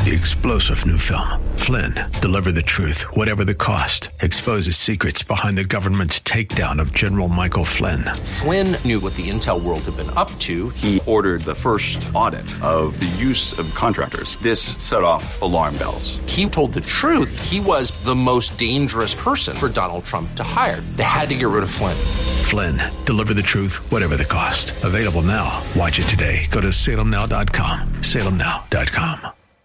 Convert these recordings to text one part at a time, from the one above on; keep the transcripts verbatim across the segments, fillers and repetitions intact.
The explosive new film, Flynn, deliver the truth, whatever the cost, exposes secrets behind the government's takedown of General Michael Flynn. Flynn knew what the intel world had been up to. He ordered the first audit of the use of contractors. This set off alarm bells. He told the truth. He was the most dangerous person for Donald Trump to hire. They had to get rid of Flynn. Flynn, deliver the truth, whatever the cost. Available now. Watch it today. Go to salem now dot com. salem now dot com.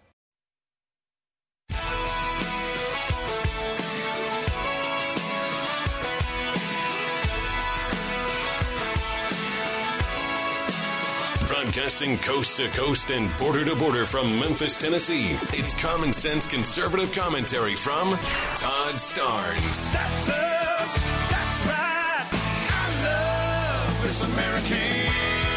Broadcasting coast to coast and border to border from Memphis, Tennessee. It's common sense conservative commentary from Todd Starnes. That's us. That's right. I love this American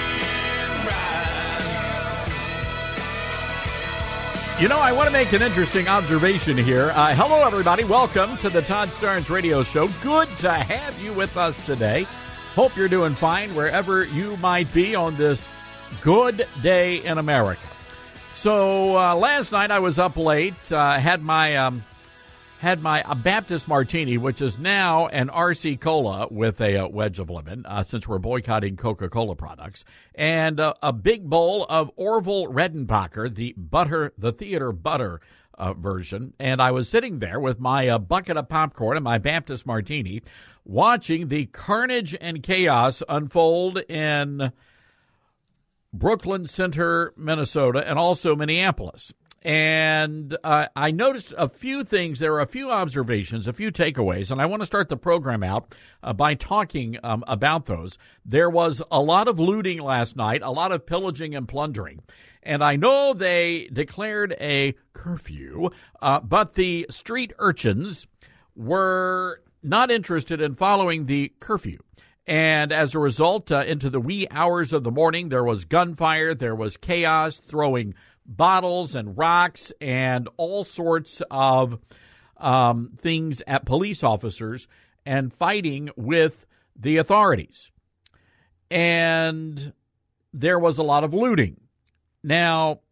ride. You know, I want to make an interesting observation here. Uh, hello, everybody. Welcome to the Todd Starnes Radio Show. Good to have you with us today. Hope you're doing fine wherever you might be on this good day in America. So uh, last night I was up late, uh, had my um, had my uh, Baptist Martini, which is now an R C Cola with a uh, wedge of lemon, uh, since we're boycotting Coca-Cola products, and uh, a big bowl of Orville Redenbacher, the butter, the theater butter uh, version. And I was sitting there with my uh, bucket of popcorn and my Baptist Martini, watching the carnage and chaos unfold in Brooklyn Center, Minnesota, and also Minneapolis. And uh, I noticed a few things. There are a few observations, a few takeaways, and I want to start the program out uh, by talking um, about those. There was a lot of looting last night, a lot of pillaging and plundering. And I know they declared a curfew, uh, but the street urchins were not interested in following the curfew. And as a result, uh, into the wee hours of the morning, there was gunfire, there was chaos, throwing bottles and rocks and all sorts of um, things at police officers and fighting with the authorities. And there was a lot of looting. Now,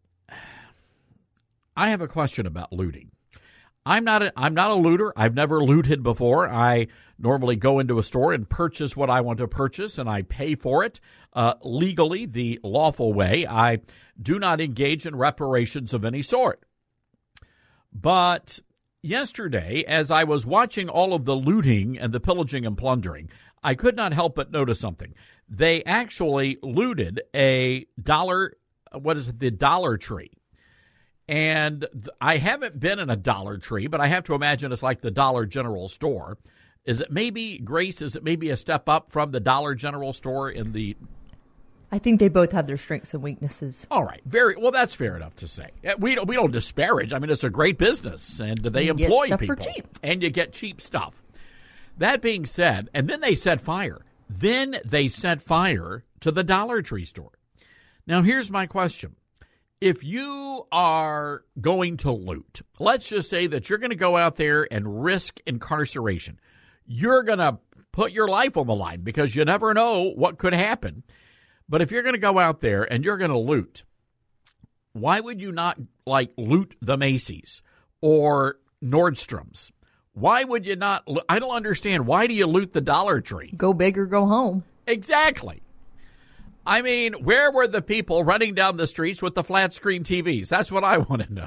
I have a question about looting. I'm not a, I'm not a looter. I've never looted before. I normally go into a store and purchase what I want to purchase, and I pay for it uh, legally, the lawful way. I do not engage in reparations of any sort. But yesterday, as I was watching all of the looting and the pillaging and plundering, I could not help but notice something. They actually looted a dollar, what is it, the Dollar Tree. And I haven't been in a Dollar Tree, but I have to imagine it's like the Dollar General store. Is it maybe, Grace, is it maybe a step up from the Dollar General store in the... I think they both have their strengths and weaknesses. All right. Very well, that's fair enough to say. We don't, we don't disparage. I mean, it's a great business, and they you employ get stuff people. For cheap. And you get cheap stuff. That being said, and then they set fire. Then they set fire to the Dollar Tree store. Now, here's my question. If you are going to loot, let's just say that you're going to go out there and risk incarceration. You're going to put your life on the line because you never know what could happen. But if you're going to go out there and you're going to loot, why would you not, like, loot the Macy's or Nordstrom's? Why would you not? I don't understand. Why do you loot the Dollar Tree? Go big or go home. Exactly. I mean, where were the people running down the streets with the flat screen T Vs? That's what I want to know.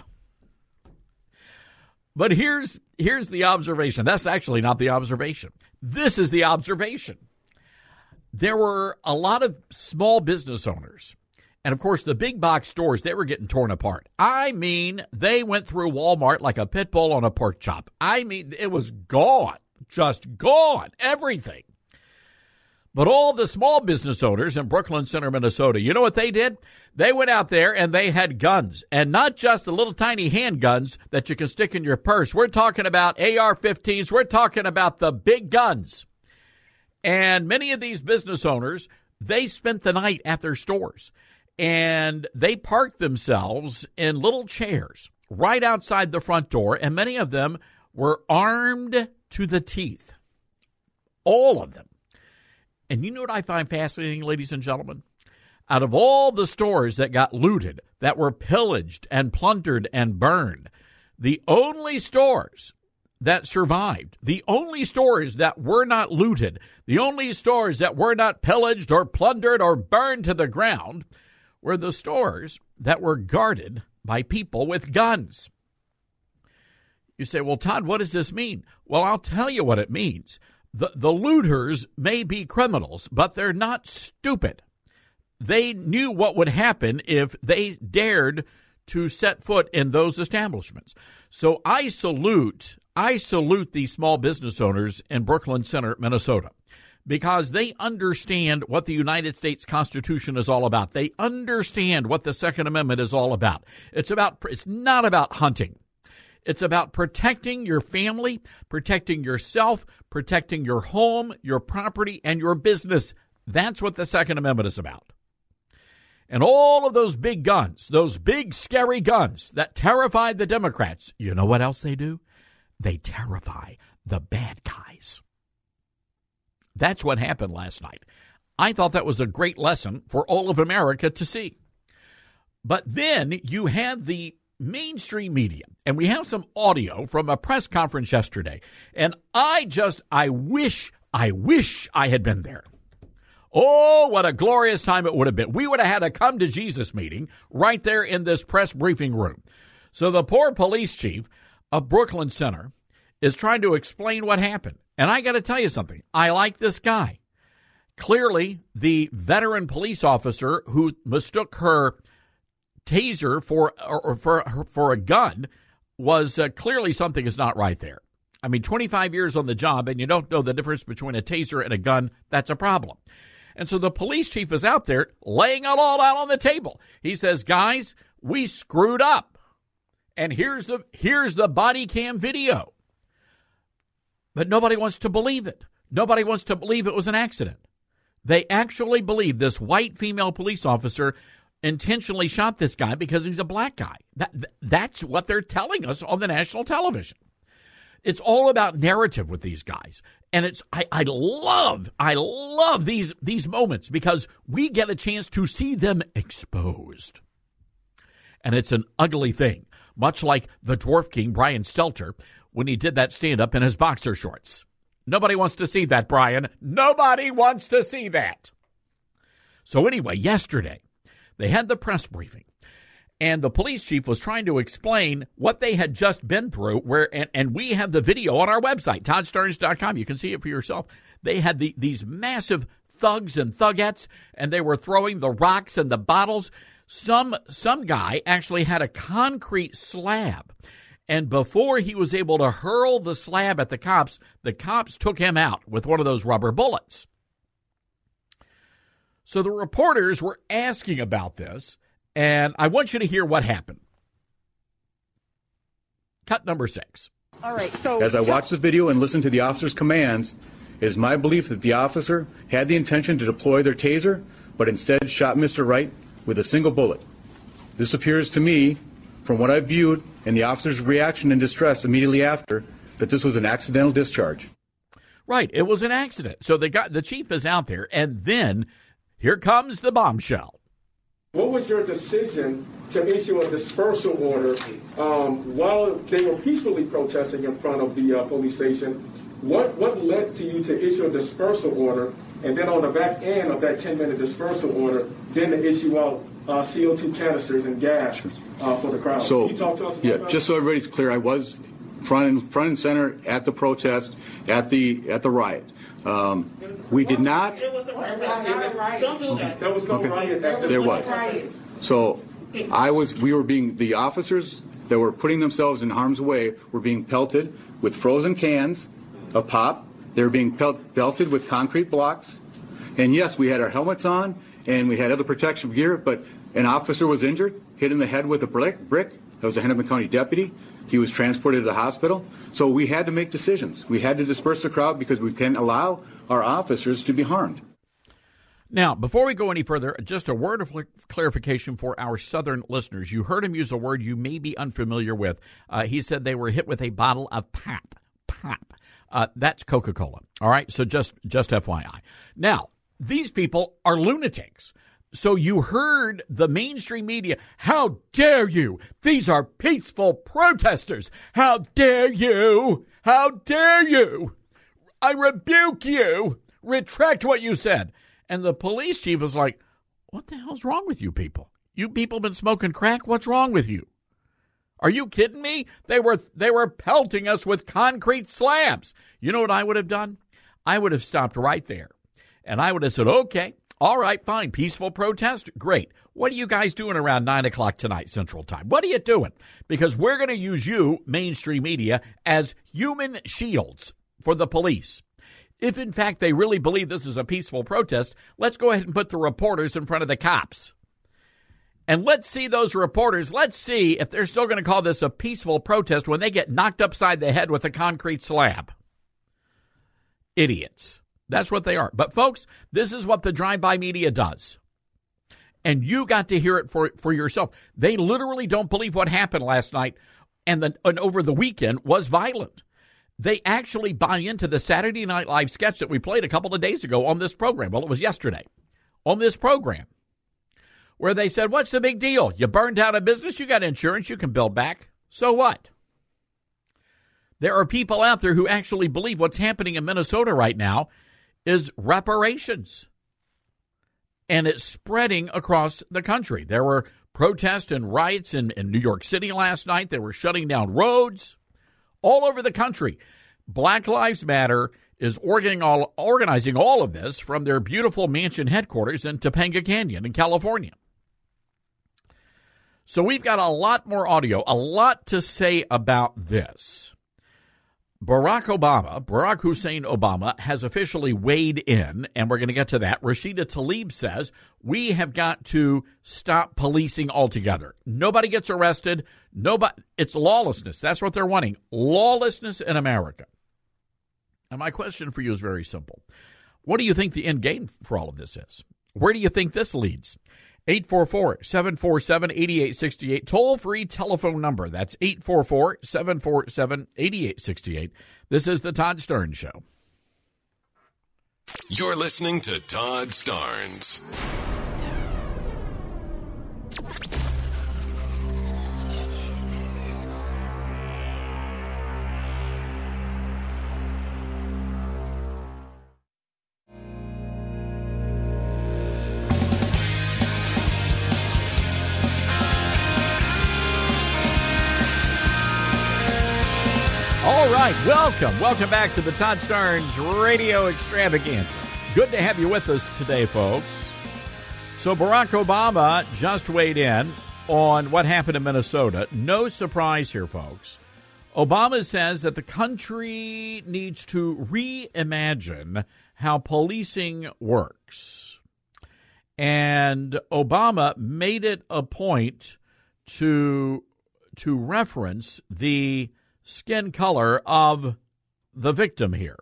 But here's here's the observation. That's actually not the observation. This is the observation. There were a lot of small business owners. And, of course, the big box stores, they were getting torn apart. I mean, they went through Walmart like a pit bull on a pork chop. I mean, it was gone. Just gone. Everything. But all the small business owners in Brooklyn Center, Minnesota, you know what they did? They went out there and they had guns, and not just the little tiny handguns that you can stick in your purse. We're talking about A R fifteens. We're talking about the big guns. And many of these business owners, they spent the night at their stores, and they parked themselves in little chairs right outside the front door, and many of them were armed to the teeth. All of them. And you know what I find fascinating, ladies and gentlemen? Out of all the stores that got looted, that were pillaged and plundered and burned, the only stores that survived, the only stores that were not looted, the only stores that were not pillaged or plundered or burned to the ground were the stores that were guarded by people with guns. You say, well, Todd, what does this mean? Well, I'll tell you what it means. The, the looters may be criminals, but they're not stupid. They knew what would happen if they dared to set foot in those establishments. So I salute, I salute these small business owners in Brooklyn Center, Minnesota, because they understand what the United States Constitution is all about. They understand what the Second Amendment is all about. It's about, it's not about hunting. It's about protecting your family, protecting yourself, protecting your home, your property, and your business. That's what the Second Amendment is about. And all of those big guns, those big scary guns that terrified the Democrats, you know what else they do? They terrify the bad guys. That's what happened last night. I thought that was a great lesson for all of America to see. But then you have the mainstream media, and we have some audio from a press conference yesterday. And I just, I wish, I wish I had been there. Oh, what a glorious time it would have been. We would have had a come to Jesus meeting right there in this press briefing room. So the poor police chief of Brooklyn Center is trying to explain what happened. And I got to tell you something. I like this guy. Clearly, the veteran police officer who mistook her taser for or for for a gun was uh, clearly something is not right there. I mean, twenty-five years on the job and you don't know the difference between a taser and a gun, that's a problem. And so the police chief is out there laying it all out on the table. He says, guys, we screwed up. And here's the here's the body cam video. But nobody wants to believe it. Nobody wants to believe it was an accident. They actually believe this white female police officer intentionally shot this guy because he's a black guy. That, that's what they're telling us on the national television. It's all about narrative with these guys. And it's I, I love, I love these, these moments because we get a chance to see them exposed. And it's an ugly thing, much like the Dwarf King, Brian Stelter, when he did that stand-up in his boxer shorts. Nobody wants to see that, Brian. Nobody wants to see that. So anyway, yesterday, they had the press briefing. And the police chief was trying to explain what they had just been through, where and, and we have the video on our website, todd starnes dot com. You can see it for yourself. They had the, these massive thugs and thugettes, and they were throwing the rocks and the bottles. Some some guy actually had a concrete slab, and before he was able to hurl the slab at the cops, the cops took him out with one of those rubber bullets. So the reporters were asking about this, and I want you to hear what happened. Cut number six. All right, so as I watched the video and listened to the officer's commands, it is my belief that the officer had the intention to deploy their taser, but instead shot Mister Wright with a single bullet. This appears to me, from what I viewed and the officer's reaction and distress immediately after, that this was an accidental discharge. Right, it was an accident. So they got the chief is out there, and then here comes the bombshell. What was your decision to issue a dispersal order um, while they were peacefully protesting in front of the uh, police station? What what led to you to issue a dispersal order, and then on the back end of that ten-minute dispersal order, then to issue out uh, C O two canisters and gas uh, for the crowd? So, Can you talk to us about yeah, that? just so everybody's clear, I was front and, front and center at the protest, at the at the riot. Um, we did not. There was no Okay. riot at the There was. So I was. We were being the officers that were putting themselves in harm's way were being pelted with frozen cans of pop. They were being pelt, pelted with concrete blocks. And yes, we had our helmets on and we had other protection gear. But an officer was injured, hit in the head with a brick. Brick. That was a Hennepin County deputy. He was transported to the hospital. So we had to make decisions. We had to disperse the crowd because we can't allow our officers to be harmed. Now, before we go any further, just a word of clarification for our southern listeners. You heard him use a word you may be unfamiliar with. Uh, he said they were hit with a bottle of pop. Pop. Uh, that's Coca-Cola. All right, so just, just F Y I. Now, these people are lunatics. So you heard the mainstream media, how dare you? These are peaceful protesters. How dare you? How dare you? I rebuke you. Retract what you said. And the police chief was like, what the hell's wrong with you people? You people been smoking crack? What's wrong with you? Are you kidding me? They were they were pelting us with concrete slabs. You know what I would have done? I would have stopped right there. And I would have said, okay, all right, fine, peaceful protest, great. What are you guys doing around nine o'clock tonight Central Time? What are you doing? Because we're going to use you, mainstream media, as human shields for the police. If, in fact, they really believe this is a peaceful protest, let's go ahead and put the reporters in front of the cops. And let's see those reporters. Let's see if they're still going to call this a peaceful protest when they get knocked upside the head with a concrete slab. Idiots. That's what they are. But, folks, this is what the drive-by media does. And you got to hear it for, for yourself. They literally don't believe what happened last night and, the, and over the weekend was violent. They actually buy into the Saturday Night Live sketch that we played a couple of days ago on this program. Well, it was yesterday on this program where they said, what's the big deal? You burned down a business, you got insurance, you can build back. So what? There are people out there who actually believe what's happening in Minnesota right now is reparations. And it's spreading across the country. There were protests and riots in, in New York City last night. They were shutting down roads all over the country. Black Lives Matter is organizing all, organizing all of this from their beautiful mansion headquarters in Topanga Canyon in California. So we've got a lot more audio, a lot to say about this. Barack Obama, Barack Hussein Obama, has officially weighed in, and we're going to get to that. Rashida Tlaib says, we have got to stop policing altogether. Nobody gets arrested. Nobody. It's lawlessness. That's what they're wanting. Lawlessness in America. And my question for you is very simple. What do you think the end game for all of this is? Where do you think this leads? eight four four, seven four seven, eight eight six eight, toll-free telephone number. That's eight four four, seven four seven, eight eight six eight. This is the Todd Starnes Show. You're listening to Todd Starnes. All right, welcome. Welcome back to the Todd Starnes Radio Extravaganza. Good to have you with us today, folks. So Barack Obama just weighed in on what happened in Minnesota. No surprise here, folks. Obama says that the country needs to reimagine how policing works. And Obama made it a point to, to reference the skin color of the victim here.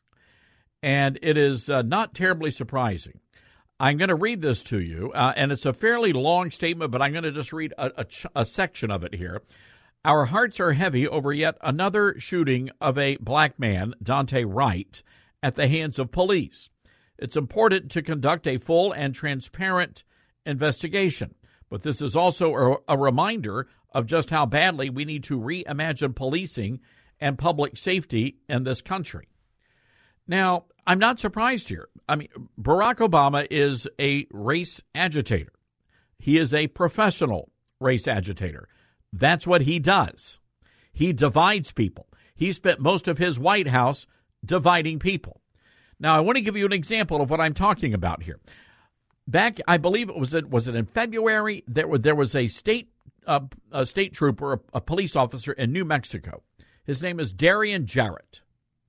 And it is uh, not terribly surprising. I'm going to read this to you, uh, and it's a fairly long statement, but I'm going to just read a, a, ch- a section of it here. Our hearts are heavy over yet another shooting of a black man, Daunte Wright, at the hands of police. It's important to conduct a full and transparent investigation, but this is also a, a reminder of just how badly we need to reimagine policing and public safety in this country. Now, I'm not surprised here. I mean, Barack Obama is a race agitator. He is a professional race agitator. That's what he does. He divides people. He spent most of his White House dividing people. Now, I want to give you an example of what I'm talking about here. Back, I believe it was in, was it in February, there was, there was a state uh, a state trooper, a, a police officer in New Mexico. His name is Darian Jarrett.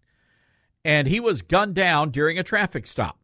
And he was gunned down during a traffic stop.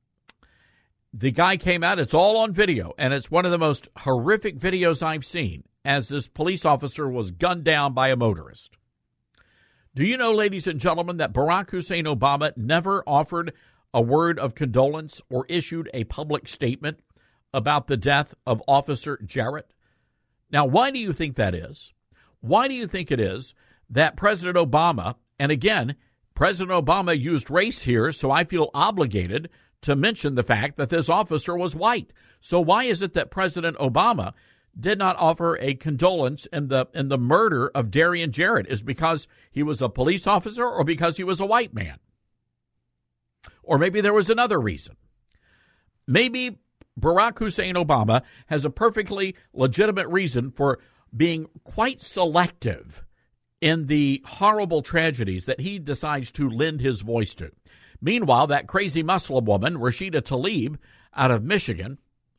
The guy came out, it's all on video, and it's one of the most horrific videos I've seen as this police officer was gunned down by a motorist. Do you know, ladies and gentlemen, that Barack Hussein Obama never offered a word of condolence or issued a public statement about the death of Officer Jarrett? Now, why do you think that is? Why do you think it is that President Obama, and again, President Obama used race here, so I feel obligated to mention the fact that this officer was white. So why is it that President Obama did not offer a condolence in the in the murder of Darian Jarrett? Is because he was a police officer or because he was a white man? Or maybe there was another reason. Maybe Barack Hussein Obama has a perfectly legitimate reason for being quite selective in the horrible tragedies that he decides to lend his voice to. Meanwhile, that crazy Muslim woman, Rashida Tlaib, out of Michigan,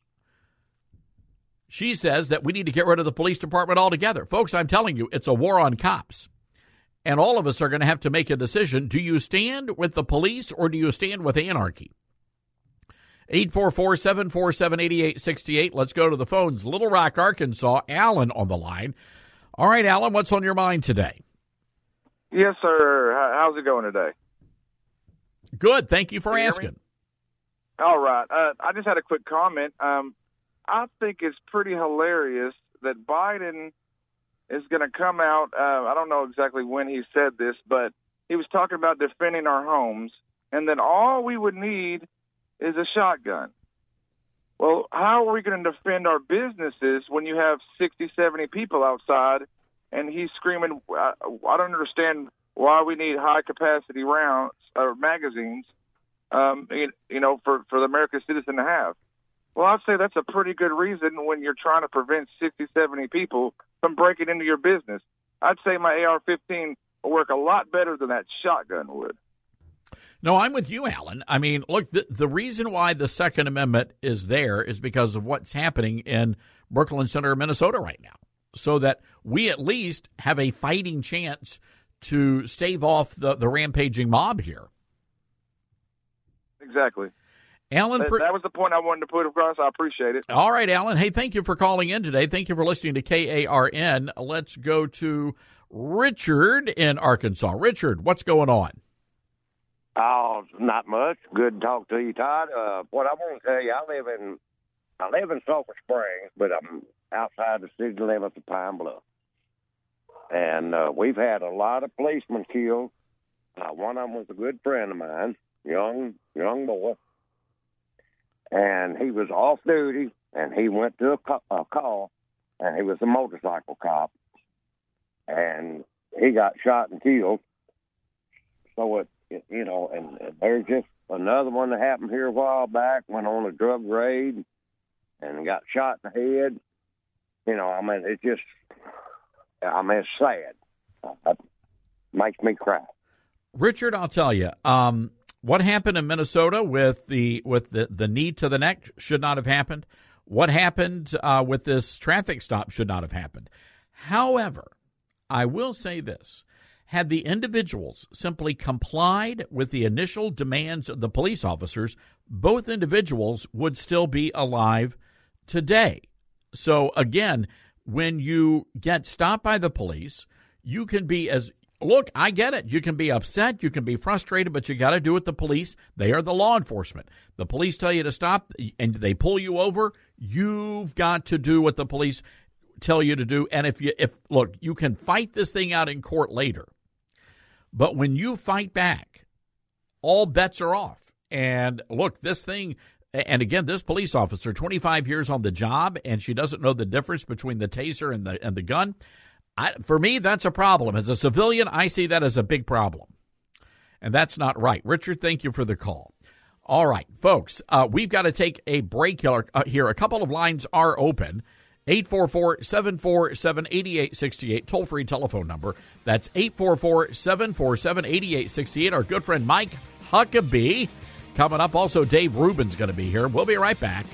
she says that we need to get rid of the police department altogether. Folks, I'm telling you, it's a war on cops. And all of us are going to have to make a decision. Do you stand with the police or do you stand with anarchy? eight four four, seven four seven, eight eight six eight. Let's go to the phones. Little Rock, Arkansas. Alan on the line. All right, Alan, what's on your mind today? Yes, sir. How's it going today? Good. Thank you for Can you asking. All right. Uh, I just had a quick comment. Um, I think it's pretty hilarious that Biden is going to come out. Uh, I don't know exactly when he said this, but he was talking about defending our homes, and then all we would need is a shotgun. Well, how are we going to defend our businesses when you have sixty, seventy people outside and he's screaming? I, I don't understand why we need high-capacity rounds or magazines, um, you, you know, for, for the American citizen to have. Well, I'd say that's a pretty good reason when you're trying to prevent sixty, seventy people from breaking into your business. I'd say my A R fifteen will work a lot better than that shotgun would. No, I'm with you, Alan. I mean, look, the, the reason why the Second Amendment is there is because of what's happening in Brooklyn Center, Minnesota right now, so that we at least have a fighting chance to stave off the, the rampaging mob here. Exactly. Alan, that, that was the point I wanted to put across. I appreciate it. All right, Alan. Hey, thank you for calling in today. Thank you for listening to K A R N. Let's go to Richard in Arkansas. Richard, what's going on? Oh, not much. Good to talk to you, Todd. Uh, what I want to tell you, I live in I live in Sulphur Springs, but I'm outside the city limits of Pine Bluff. And uh, we've had a lot of policemen killed. Uh, one of them was a good friend of mine, young young boy. And he was off duty, and he went to a, co- a call, and he was a motorcycle cop. And he got shot and killed. So it, it you know, and, and there's just another one that happened here a while back, went on a drug raid and got shot in the head. You know, I mean, it just, I mean, it's sad. It makes me cry. Richard, I'll tell you, um, what happened in Minnesota with the with the, the knee to the neck should not have happened. What happened uh, with this traffic stop should not have happened. However, I will say this. Had the individuals simply complied with the initial demands of the police officers, both individuals would still be alive today. So, again, when you get stopped by the police, you can be as, look, I get it. You can be upset. You can be frustrated, but you got to do it the police. They are the law enforcement. The police tell you to stop and they pull you over. You've got to do what the police tell you to do. And if you, if look, you can fight this thing out in court later. But when you fight back, all bets are off. And look, this thing, and again, this police officer, twenty-five years on the job, and she doesn't know the difference between the taser and the and the gun. I, for me, that's a problem. As a civilian, I see that as a big problem. And that's not right. Richard, thank you for the call. All right, folks, uh, we've got to take a break here. Uh, here. A couple of lines are open. eight four four, seven four seven, eight eight six eight, toll-free telephone number. That's eight four four, seven four seven, eight eight six eight. Our good friend Mike Huckabee coming up. Also, Dave Rubin's going to be here. We'll be right back.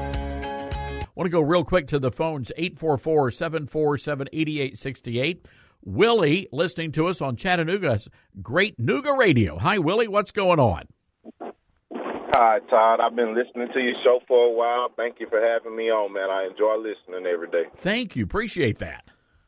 I want to go real quick to the phones, eight four four, seven four seven, eight eight six eight. Willie, listening to us on Chattanooga's Great Nooga Radio. Hi, Willie. What's going on? Hi, Todd. I've been listening to your show for a while. Thank you for having me on, man. I enjoy listening every day. Thank you. Appreciate that.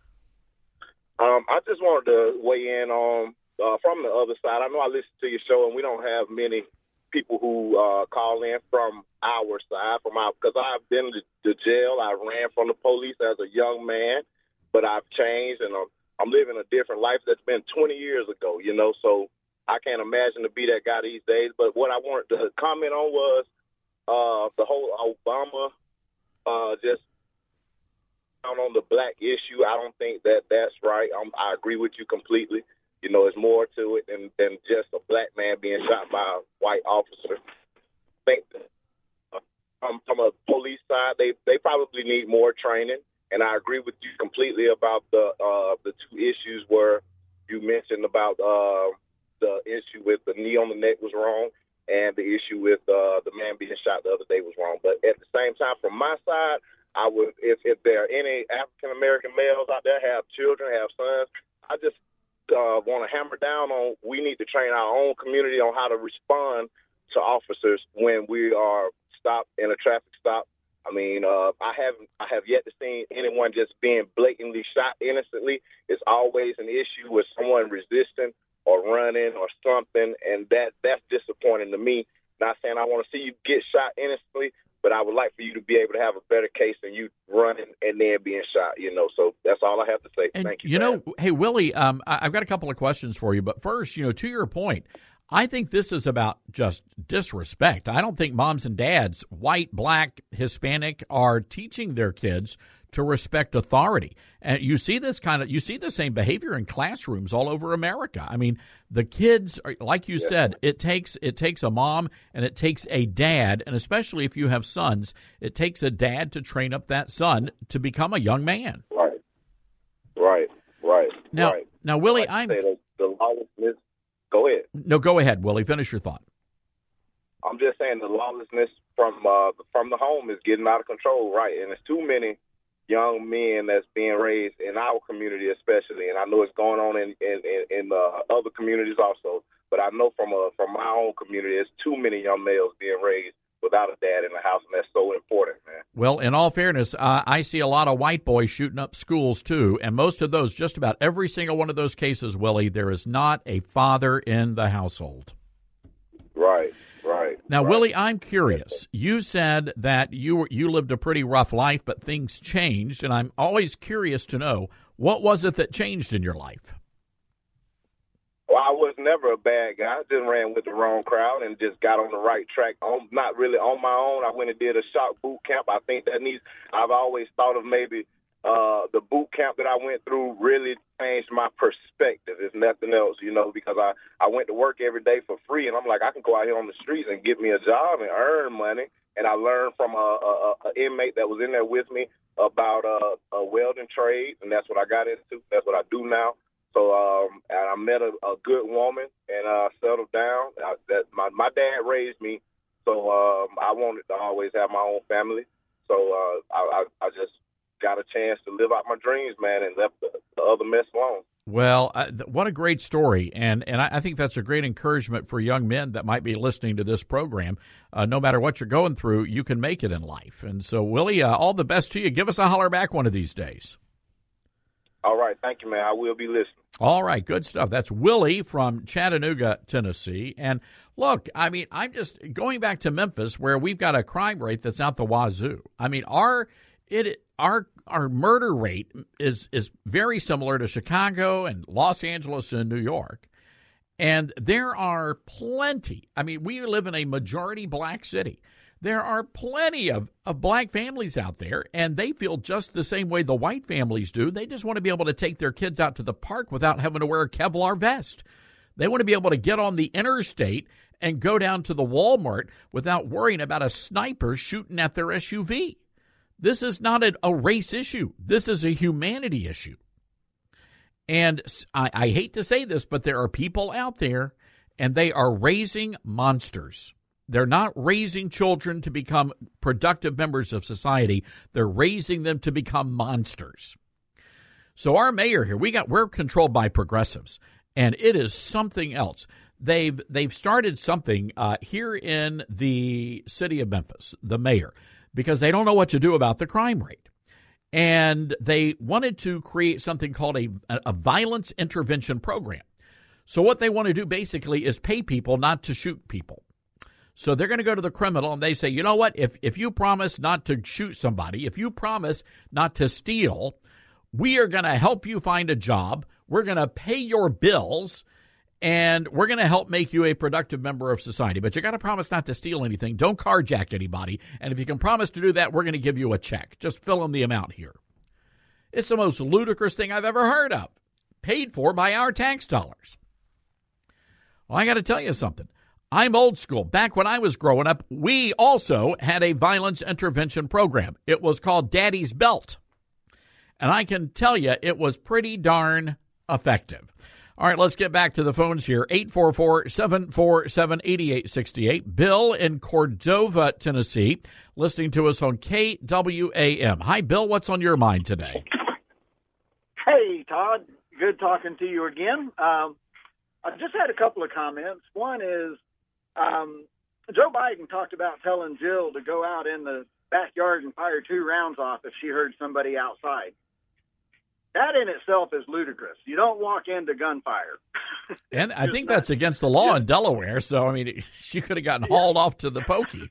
Um, I just wanted to weigh in on, uh, from the other side. I know I listen to your show, and we don't have many people who uh, call in from our side, from our, because I've been to, to jail. I ran from the police as a young man, but I've changed, and I'm, I'm living a different life that's been twenty years ago, you know, so I can't imagine to be that guy these days. But what I wanted to comment on was uh, the whole Obama uh, just on the black issue. I don't think that that's right. Um, I agree with you completely. You know, there's more to it than, than just a black man being shot by a white officer. I think that, uh, um, from a police side, they, they probably need more training. And I agree with you completely about the uh, the two issues where you mentioned about uh, the issue with the knee on the neck was wrong and the issue with uh, the man being shot the other day was wrong. But at the same time, from my side, I would, if, if there are any African-American males out there, have children, have sons, I just uh, want to hammer down on we need to train our own community on how to respond to officers when we are stopped in a traffic stop. I mean, uh, I haven't, I have yet to see anyone just being blatantly shot innocently. It's always an issue with someone resisting or running or something, and that that's disappointing to me. Not saying I want to see you get shot innocently, but I would like for you to be able to have a better case than you running and then being shot, you know. So that's all I have to say. And, Thank you. You know, hey, Willie, um, I- I've got a couple of questions for you. But first, you know, to your point, I think this is about just disrespect. I don't think moms and dads, white, black, Hispanic, are teaching their kids to respect authority. And you see this kind of, you see the same behavior in classrooms all over America. I mean, the kids, are, like you yeah. said, it takes it takes a mom and it takes a dad, and especially if you have sons, it takes a dad to train up that son to become a young man. Right, right, right. Now, right. now, Willie, like I'm. The, the lawlessness. Go ahead. No, go ahead, Willie. Finish your thought. I'm just saying the lawlessness from uh, from the home is getting out of control, right? And there's too many young men that's being raised in our community especially, and I know it's going on in in, in, in uh, other communities also, but I know from a, from my own community, there's too many young males being raised without a dad in the house, and that's so important, man. Well, in all fairness, uh, I see a lot of white boys shooting up schools, too, and most of those, just about every single one of those cases, Willie, there is not a father in the household. Right, right. Now, right. Willie, I'm curious. You said that you were, you lived a pretty rough life, but things changed, and I'm always curious to know, what was it that changed in your life? Well, I was never a bad guy. I just ran with the wrong crowd and just got on the right track. On, not really on my own. I went and did a shock boot camp. I think that needs. I've always thought of maybe uh, the boot camp that I went through really changed my perspective. If nothing else, you know, because I, I went to work every day for free, and I'm like, I can go out here on the streets and get me a job and earn money. And I learned from a, a, a inmate that was in there with me about uh, a welding trade, and that's what I got into. That's what I do now. So um, and I met a, a good woman and uh, settled down. I, that my my dad raised me, so um, I wanted to always have my own family. So uh, I, I I just got a chance to live out my dreams, man, and left the, the other mess alone. Well, uh, th- what a great story, and and I, I think that's a great encouragement for young men that might be listening to this program. Uh, no matter what you're going through, you can make it in life. And so, Willie, uh, all the best to you. Give us a holler back one of these days. All right. Thank you, man. I will be listening. All right. Good stuff. That's Willie from Chattanooga, Tennessee. And look, I mean, I'm just going back to Memphis where we've got a crime rate that's out the wazoo. I mean, our it our our murder rate is is very similar to Chicago and Los Angeles and New York. And there are plenty. I mean, we live in a majority black city. There are plenty of, of black families out there, and they feel just the same way the white families do. They just want to be able to take their kids out to the park without having to wear a Kevlar vest. They want to be able to get on the interstate and go down to the Walmart without worrying about a sniper shooting at their S U V. This is not a, a race issue. This is a humanity issue. And I, I hate to say this, but there are people out there, and they are raising monsters. They're not raising children to become productive members of society. They're raising them to become monsters. So our mayor here, we got we're controlled by progressives, and it is something else. They've they've started something uh, here in the city of Memphis, the mayor, because they don't know what to do about the crime rate. And they wanted to create something called a, a violence intervention program. So what they want to do basically is pay people not to shoot people. So they're going to go to the criminal and they say, you know what, if if you promise not to shoot somebody, if you promise not to steal, we are going to help you find a job. We're going to pay your bills, and we're going to help make you a productive member of society. But you got to promise not to steal anything. Don't carjack anybody. And if you can promise to do that, we're going to give you a check. Just fill in the amount here. It's the most ludicrous thing I've ever heard of, paid for by our tax dollars. Well, I got to tell you something. I'm old school. Back when I was growing up, we also had a violence intervention program. It was called Daddy's Belt. And I can tell you it was pretty darn effective. All right, let's get back to the phones here. eight four four, seven four seven, eight eight six eight. Bill in Cordova, Tennessee, listening to us on K W A M. Hi, Bill. What's on your mind today? Hey, Todd. Good talking to you again. Um, I just had a couple of comments. One is um, Joe Biden talked about telling Jill to go out in the backyard and fire two rounds off if she heard somebody outside. That in itself is ludicrous. You don't walk into gunfire. And I think that's against the law in Delaware. So, I mean, she could have gotten hauled off to the pokey.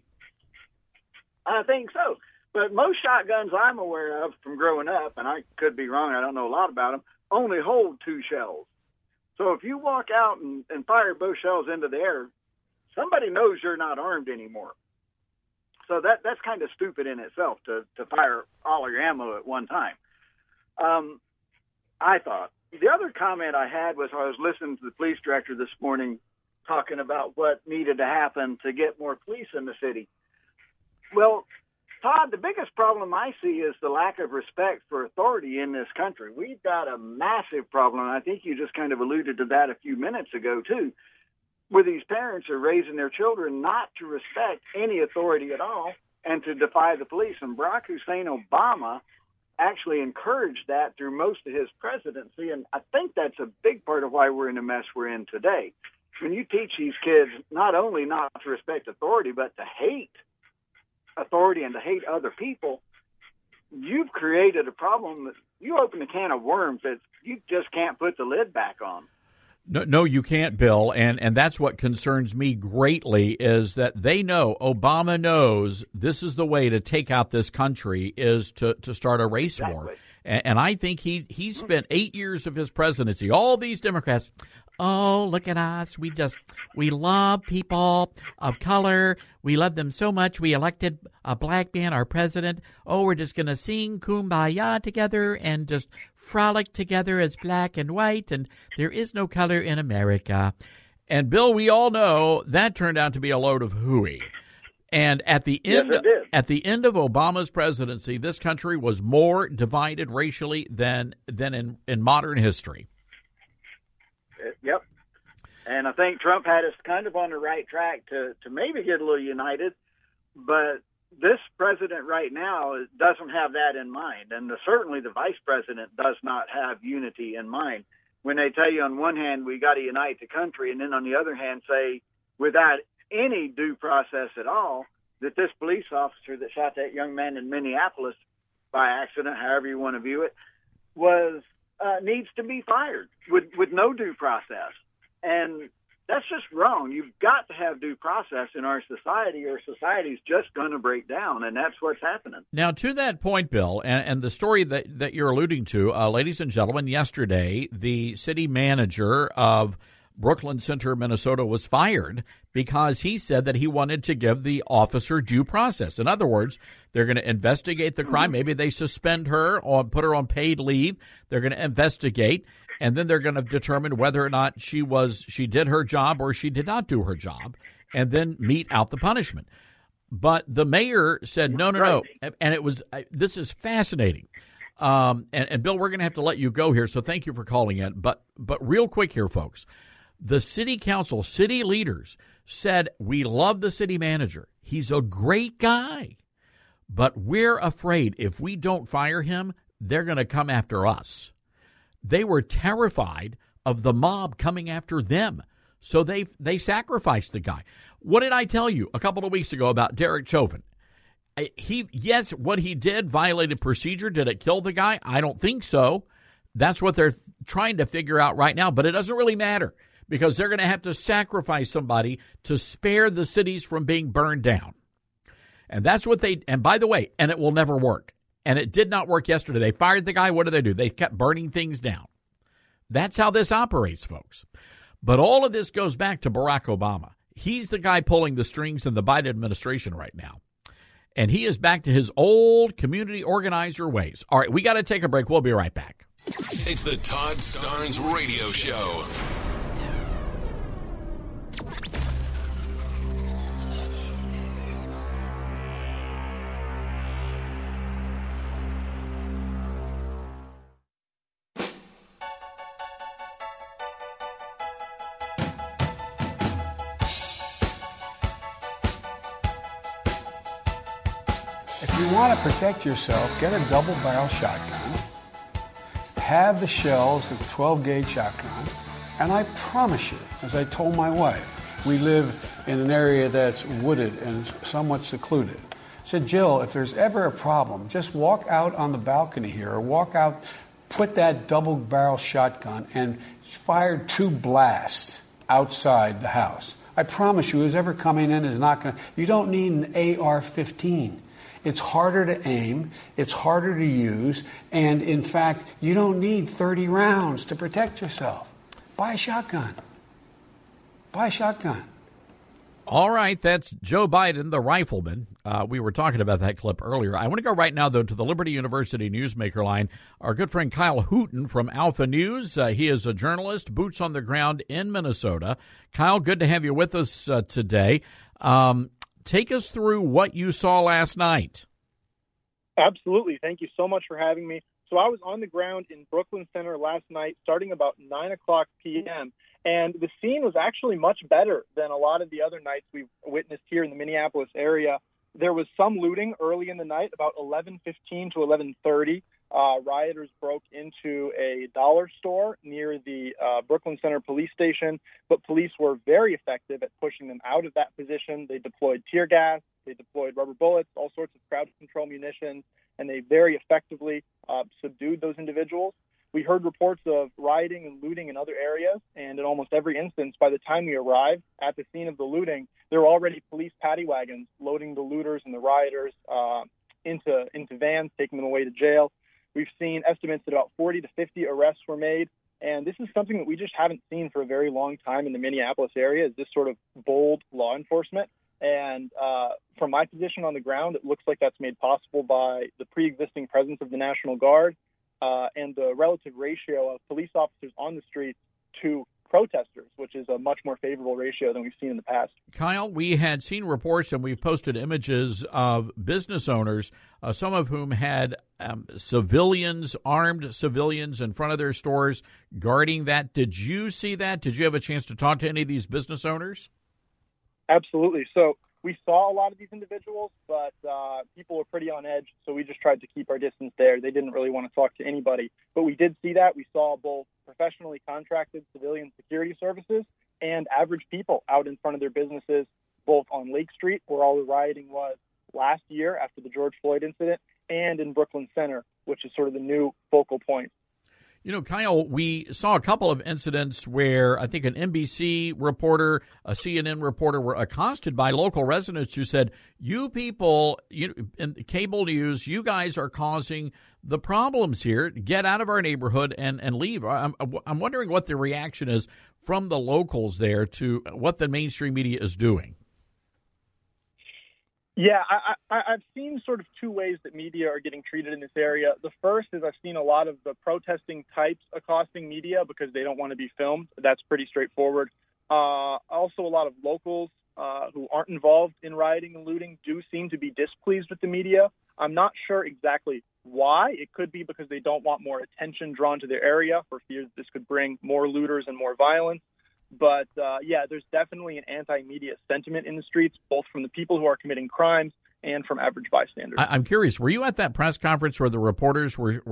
I think so. But most shotguns I'm aware of from growing up, and I could be wrong, I don't know a lot about them, only hold two shells. So if you walk out and, and fire both shells into the air, somebody knows you're not armed anymore. So that that's kind of stupid in itself to, to fire all of your ammo at one time. Um, I thought. The other comment I had was I was listening to the police director this morning talking about what needed to happen to get more police in the city. Well, Todd, the biggest problem I see is the lack of respect for authority in this country. We've got a massive problem, and I think you just kind of alluded to that a few minutes ago, too, where these parents are raising their children not to respect any authority at all and to defy the police. And Barack Hussein Obama actually encouraged that through most of his presidency, and I think that's a big part of why we're in the mess we're in today. When you teach these kids not only not to respect authority, but to hate authority and to hate other people, you've created a problem that you open a can of worms that you just can't put the lid back on. No, no, you can't, Bill, and, and that's what concerns me greatly is that they know, Obama knows this is the way to take out this country is to, to start a race exactly. war. And, and I think he, he spent eight years of his presidency, all these Democrats, oh, look at us, we just, we love people of color, we love them so much, we elected a black man, our president, oh, we're just going to sing Kumbaya together and just frolic together as black and white, and there is no color in America. And, Bill, we all know that turned out to be a load of hooey. And at the end, yes, it did. at the end of Obama's presidency, this country was more divided racially than than in, in modern history. Yep. And I think Trump had us kind of on the right track to, to maybe get a little united, but this president right now doesn't have that in mind, and the, certainly the vice president does not have unity in mind. When they tell you on one hand we got to unite the country, and then on the other hand say without any due process at all that this police officer that shot that young man in Minneapolis by accident, however you want to view it, was uh, needs to be fired with with no due process. And that's just wrong. You've got to have due process in our society, or society's just going to break down, and that's what's happening. Now, to that point, Bill, and, and the story that, that you're alluding to, uh, ladies and gentlemen, yesterday, the city manager of Brooklyn Center, Minnesota, was fired because he said that he wanted to give the officer due process. In other words, they're going to investigate the crime. Maybe they suspend her or put her on paid leave. They're going to investigate, and then they're going to determine whether or not she was she did her job or she did not do her job, and then mete out the punishment. But the mayor said, no, no, no. And it was this is fascinating. Um, and, and, Bill, we're going to have to let you go here, so thank you for calling in. But but real quick here, folks. The city council, city leaders said, we love the city manager. He's a great guy. But we're afraid if we don't fire him, they're going to come after us. They were terrified of the mob coming after them. So they they sacrificed the guy. What did I tell you a couple of weeks ago about Derek Chauvin? He yes, what he did violated procedure. Did it kill the guy? I don't think so. That's what they're trying to figure out right now. But it doesn't really matter because they're going to have to sacrifice somebody to spare the cities from being burned down. And that's what they, and by the way, and it will never work. And it did not work yesterday. They fired the guy. What do they do? They kept burning things down. That's how this operates, folks. But all of this goes back to Barack Obama. He's the guy pulling the strings in the Biden administration right now. And he is back to his old community organizer ways. All right, we got to take a break. We'll be right back. It's the Todd Starnes Radio Show. If you want to protect yourself, get a double-barrel shotgun. Have the shells of a twelve gauge shotgun. And I promise you, as I told my wife, we live in an area that's wooded and somewhat secluded. I said, Jill, if there's ever a problem, just walk out on the balcony here or walk out, put that double-barrel shotgun and fire two blasts outside the house. I promise you, who's ever coming in is not going to, you don't need an A R fifteen. It's harder to aim, it's harder to use, and in fact, you don't need thirty rounds to protect yourself. Buy a shotgun. Buy a shotgun. All right, that's Joe Biden, the rifleman. Uh, we were talking about that clip earlier. I want to go right now, though, to the Liberty University Newsmaker line. Our good friend Kyle Hooten from Alpha News. Uh, he is a journalist, boots on the ground in Minnesota. Kyle, good to have you with us uh, today. Um, take us through what you saw last night. Absolutely. Thank you so much for having me. So I was on the ground in Brooklyn Center last night, starting about nine o'clock p.m., and the scene was actually much better than a lot of the other nights we've witnessed here in the Minneapolis area. There was some looting early in the night, about eleven fifteen to eleven thirty. Uh, rioters broke into a dollar store near the uh, Brooklyn Center police station, but police were very effective at pushing them out of that position. They deployed tear gas, they deployed rubber bullets, all sorts of crowd control munitions, and they very effectively uh, subdued those individuals. We heard reports of rioting and looting in other areas, and in almost every instance, by the time we arrived at the scene of the looting, there were already police paddy wagons loading the looters and the rioters uh, into into vans, taking them away to jail. We've seen estimates that about forty to fifty arrests were made, and this is something that we just haven't seen for a very long time in the Minneapolis area, is this sort of bold law enforcement. And uh, from my position on the ground, it looks like that's made possible by the pre-existing presence of the National Guard uh, and the relative ratio of police officers on the streets to protesters, which is a much more favorable ratio than we've seen in the past. Kyle, we had seen reports and we've posted images of business owners, uh, some of whom had um, civilians, armed civilians in front of their stores guarding that. Did you see that? Did you have a chance to talk to any of these business owners? Absolutely. So we saw a lot of these individuals, but uh, people were pretty on edge, so we just tried to keep our distance there. They didn't really want to talk to anybody. But we did see that. We saw both professionally contracted civilian security services and average people out in front of their businesses, both on Lake Street, where all the rioting was last year after the George Floyd incident, and in Brooklyn Center, which is sort of the new focal point. You know, Kyle, we saw a couple of incidents where I think an N B C reporter, a C N N reporter were accosted by local residents who said, you people you, in cable news, you guys are causing the problems here. Get out of our neighborhood and, and leave. I'm, I'm wondering what the reaction is from the locals there to what the mainstream media is doing. Yeah, I, I, I've seen sort of two ways that media are getting treated in this area. The first is I've seen a lot of the protesting types accosting media because they don't want to be filmed. That's pretty straightforward. Uh, also, a lot of locals uh, who aren't involved in rioting and looting do seem to be displeased with the media. I'm not sure exactly why. It could be because they don't want more attention drawn to their area for fear that this could bring more looters and more violence. But, uh, yeah, there's definitely an anti-media sentiment in the streets, both from the people who are committing crimes and from average bystanders. I- I'm curious, were you at that press conference where the reporters were, were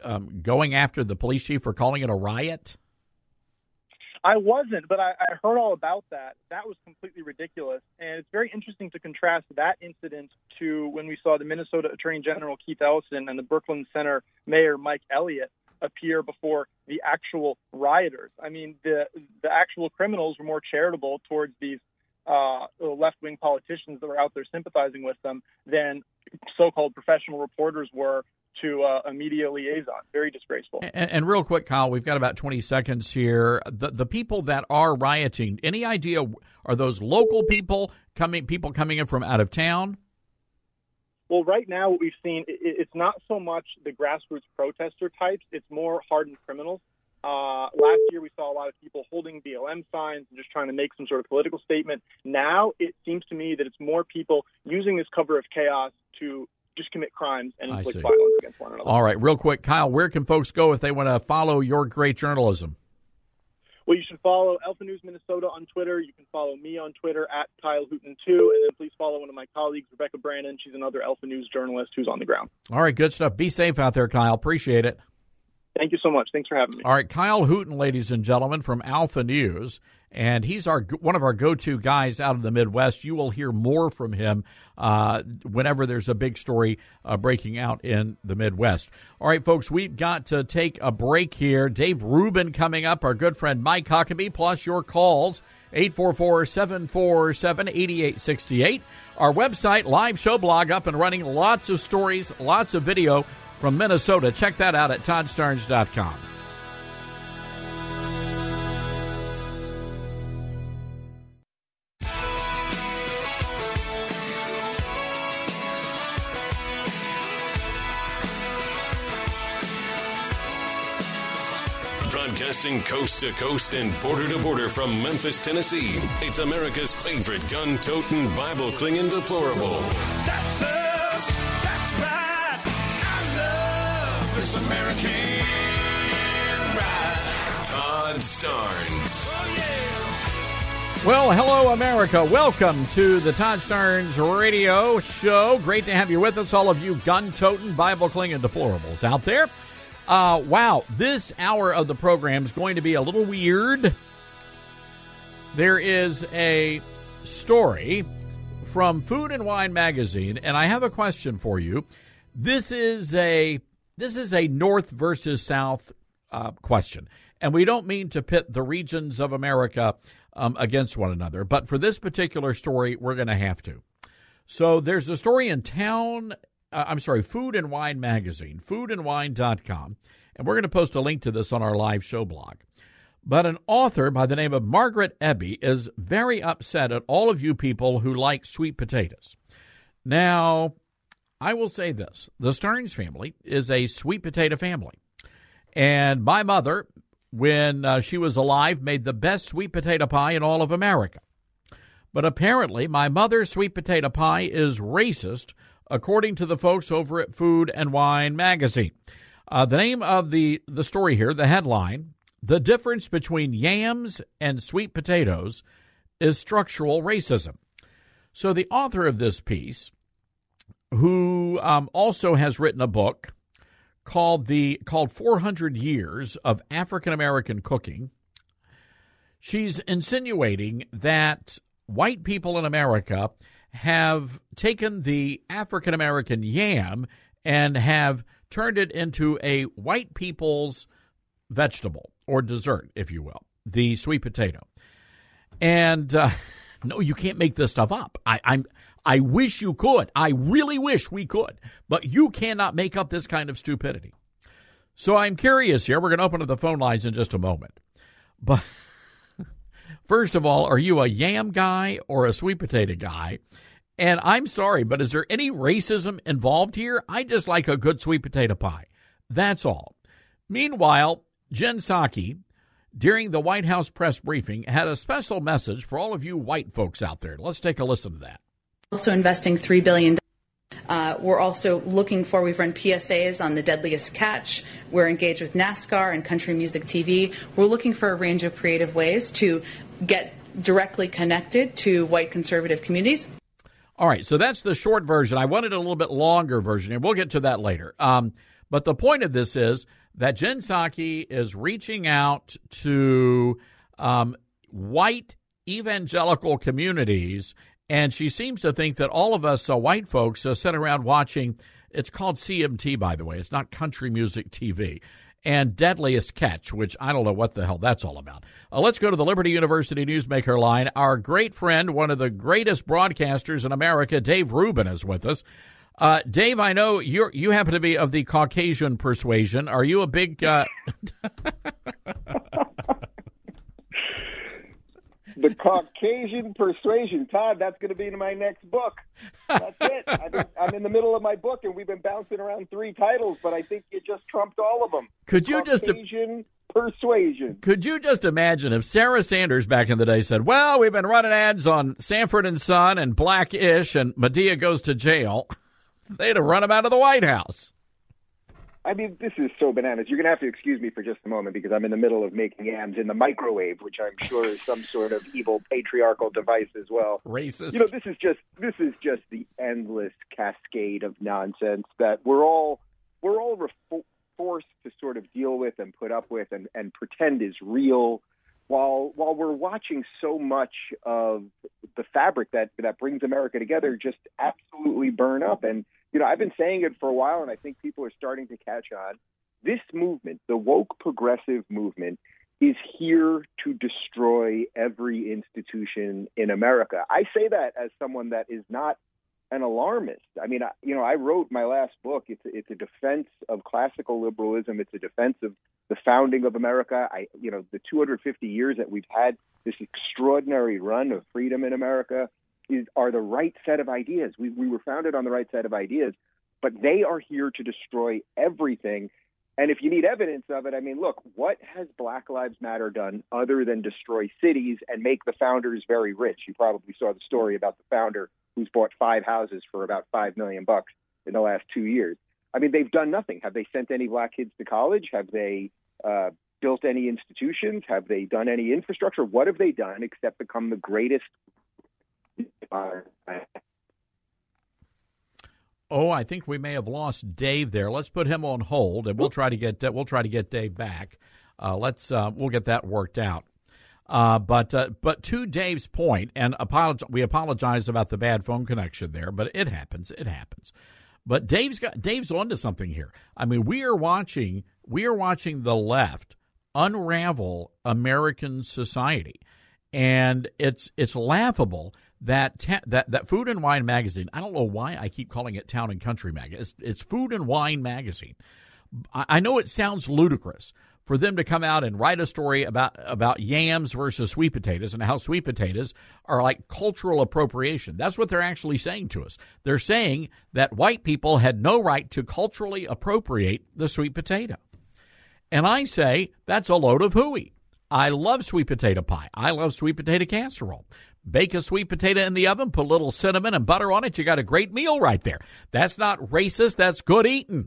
um, going after the police chief for calling it a riot? I wasn't, but I, I heard all about that. That was completely ridiculous. And it's very interesting to contrast that incident to when we saw the Minnesota Attorney General Keith Ellison and the Brooklyn Center Mayor Mike Elliott appear before the actual rioters. I mean, the the actual criminals were more charitable towards these uh, left-wing politicians that were out there sympathizing with them than so-called professional reporters were to uh, a media liaison. Very disgraceful. And, and real quick, Kyle, we've got about twenty seconds here. The the people that are rioting, any idea, are those local people coming, people coming in from out of town? Well, right now what we've seen, it, it's not so much the grassroots protester types, it's more hardened criminals. Uh, last year we saw a lot of people holding B L M signs and just trying to make some sort of political statement. Now it seems to me that it's more people using this cover of chaos to just commit crimes and inflict violence against one another. All right, real quick, Kyle, where can folks go if they want to follow your great journalism? Well, you should follow Alpha News Minnesota on Twitter. You can follow me on Twitter at Kyle Hooten two, and then please follow one of my colleagues, Rebecca Brannon. She's another Alpha News journalist who's on the ground. All right, good stuff. Be safe out there, Kyle. Appreciate it. Thank you so much. Thanks for having me. All right, Kyle Hooten, ladies and gentlemen, from Alpha News, and he's our one of our go-to guys out of the Midwest. You will hear more from him uh, whenever there's a big story uh, breaking out in the Midwest. All right, folks, we've got to take a break here. Dave Rubin coming up, our good friend Mike Huckabee, plus your calls, eight four four, seven four seven, eight eight six eight. Our website, live show blog up and running, lots of stories, lots of video from Minnesota. Check that out at todd starnes dot com. Broadcasting coast to coast and border to border from Memphis, Tennessee. It's America's favorite gun-toting, Bible-clinging deplorable. That's us. That's right. I love this American ride. Todd Starnes. Oh, yeah. Well, hello, America. Welcome to the Todd Starnes Radio Show. Great to have you with us, all of you gun-toting, Bible-clinging deplorables out there. Uh, wow, this hour of the program is going to be a little weird. There is a story from Food and Wine magazine, and I have a question for you. This is a this is a North versus South uh, question, and we don't mean to pit the regions of America um, against one another, but for this particular story, we're going to have to. So there's a story in Town. Uh, I'm sorry, Food and Wine magazine, food and wine dot com, and we're going to post a link to this on our live show blog. But an author by the name of Margaret Eby is very upset at all of you people who like sweet potatoes. Now, I will say this. The Starnes family is a sweet potato family. And my mother, when uh, she was alive, made the best sweet potato pie in all of America. But apparently, my mother's sweet potato pie is racist, according to the folks over at Food and Wine magazine. Uh, the name of the, the story here, the headline, "The Difference Between Yams and Sweet Potatoes is Structural Racism." So the author of this piece, who um, also has written a book called the called four hundred Years of African American Cooking, she's insinuating that white people in America have taken the African American yam and have turned it into a white people's vegetable or dessert, if you will, the sweet potato. And uh, no, you can't make this stuff up. I, I'm. I wish you could. I really wish we could. But you cannot make up this kind of stupidity. So I'm curious here. We're going to open up the phone lines in just a moment. But first of all, are you a yam guy or a sweet potato guy? And I'm sorry, but is there any racism involved here? I just like a good sweet potato pie. That's all. Meanwhile, Jen Psaki, during the White House press briefing, had a special message for all of you white folks out there. Let's take a listen to that. Also investing three billion dollars. Uh, we're also looking for, we've run P S As on the deadliest catch. We're engaged with NASCAR and country music T V. We're looking for a range of creative ways to get directly connected to white conservative communities. All right, so that's the short version. I wanted a little bit longer version, and we'll get to that later. Um, But the point of this is that Jen Psaki is reaching out to um, white evangelical communities, and she seems to think that all of us uh, white folks uh, sit around watching, it's called C M T, by the way. It's not Country Music T V. And Deadliest Catch, which I don't know what the hell that's all about. Uh, let's go to the Liberty University Newsmaker line. Our great friend, one of the greatest broadcasters in America, Dave Rubin, is with us. Uh, Dave, I know you you happen to be of the Caucasian persuasion. Are you a big... Uh... The Caucasian persuasion. Todd, that's going to be in my next book. That's it. I've been, I'm in the middle of my book, and we've been bouncing around three titles, but I think you just trumped all of them. Could you just... Caucasian persuasion. Could you just imagine if Sarah Sanders back in the day said, well, we've been running ads on Sanford and Son and Black-ish, and Medea goes to jail, they'd have run him out of the White House. I mean, this is so bananas. You're going to have to excuse me for just a moment because I'm in the middle of making yams in the microwave, which I'm sure is some sort of evil patriarchal device as well. Racist. You know, this is just this is just the endless cascade of nonsense that we're all we're all re- forced to sort of deal with and put up with and, and pretend is real, while while we're watching so much of the fabric that that brings America together just absolutely burn up. And you know, I've been saying it for a while, and I think people are starting to catch on. This movement, the woke progressive movement, is here to destroy every institution in America. I say that as someone that is not an alarmist. I mean, I, you know, I wrote my last book. It's a, it's a defense of classical liberalism. It's a defense of the founding of America. I, you know, the two hundred fifty years that we've had this extraordinary run of freedom in America is are the right set of ideas. We we were founded on the right set of ideas, but they are here to destroy everything. And if you need evidence of it, I mean, look, what has Black Lives Matter done other than destroy cities and make the founders very rich? You probably saw the story about the founder who's bought five houses for about five million bucks in the last two years. I mean, they've done nothing. Have they sent any black kids to college? Have they uh, built any institutions? Have they done any infrastructure? What have they done except become the greatest? Oh, I think we may have lost Dave there. Let's put him on hold, and we'll try to get we'll try to get Dave back. Uh, let's uh, we'll get that worked out. Uh, but uh, but to Dave's point, and apologize, we apologize about the bad phone connection there, but it happens. It happens. But Dave's got Dave's onto something here. I mean, we are watching we are watching the left unravel American society, and it's it's laughable. That ta- that that Food and Wine magazine, I don't know why I keep calling it Town and Country magazine. It's, it's Food and Wine magazine. I, I know it sounds ludicrous for them to come out and write a story about about yams versus sweet potatoes and how sweet potatoes are like cultural appropriation. That's what they're actually saying to us. They're saying that white people had no right to culturally appropriate the sweet potato. And I say that's a load of hooey. I love sweet potato pie. I love sweet potato casserole. Bake a sweet potato in the oven, put a little cinnamon and butter on it. You got a great meal right there. That's not racist. That's good eating.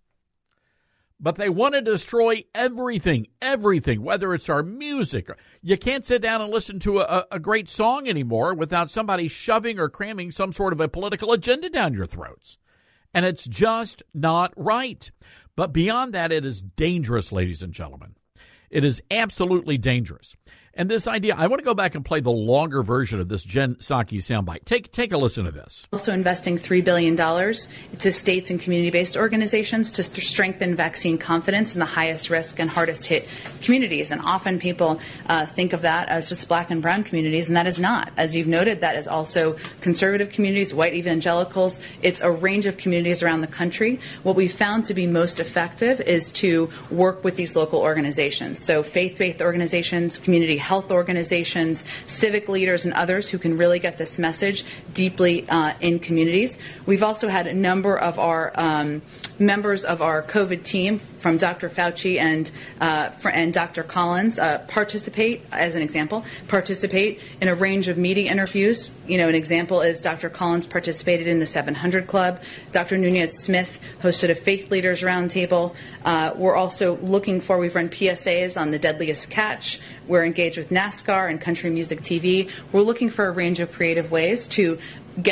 But they want to destroy everything, everything, whether it's our music. You can't sit down and listen to a, a great song anymore without somebody shoving or cramming some sort of a political agenda down your throats. And it's just not right. But beyond that, it is dangerous, ladies and gentlemen. It is absolutely dangerous. And this idea, I want to go back and play the longer version of this Jen Psaki soundbite. Take take a listen to this. Also investing three billion dollars to states and community-based organizations to th- strengthen vaccine confidence in the highest risk and hardest hit communities. And often people uh, think of that as just black and brown communities, and that is not. As you've noted, that is also conservative communities, white evangelicals. It's a range of communities around the country. What we've found to be most effective is to work with these local organizations. So faith-based organizations, community health organizations, civic leaders, and others who can really get this message deeply uh, in communities. We've also had a number of our um, members of our COVID team, from Doctor Fauci and uh, and Doctor Collins, uh, participate, as an example, participate in a range of media interviews. You know, an example is Doctor Collins participated in the seven hundred Club. Doctor Nunez-Smith hosted a faith leaders roundtable. Uh, we're also looking for, we've run P S As on the Deadliest Catch. We're engaged with NASCAR and Country Music T V. We're looking for a range of creative ways to get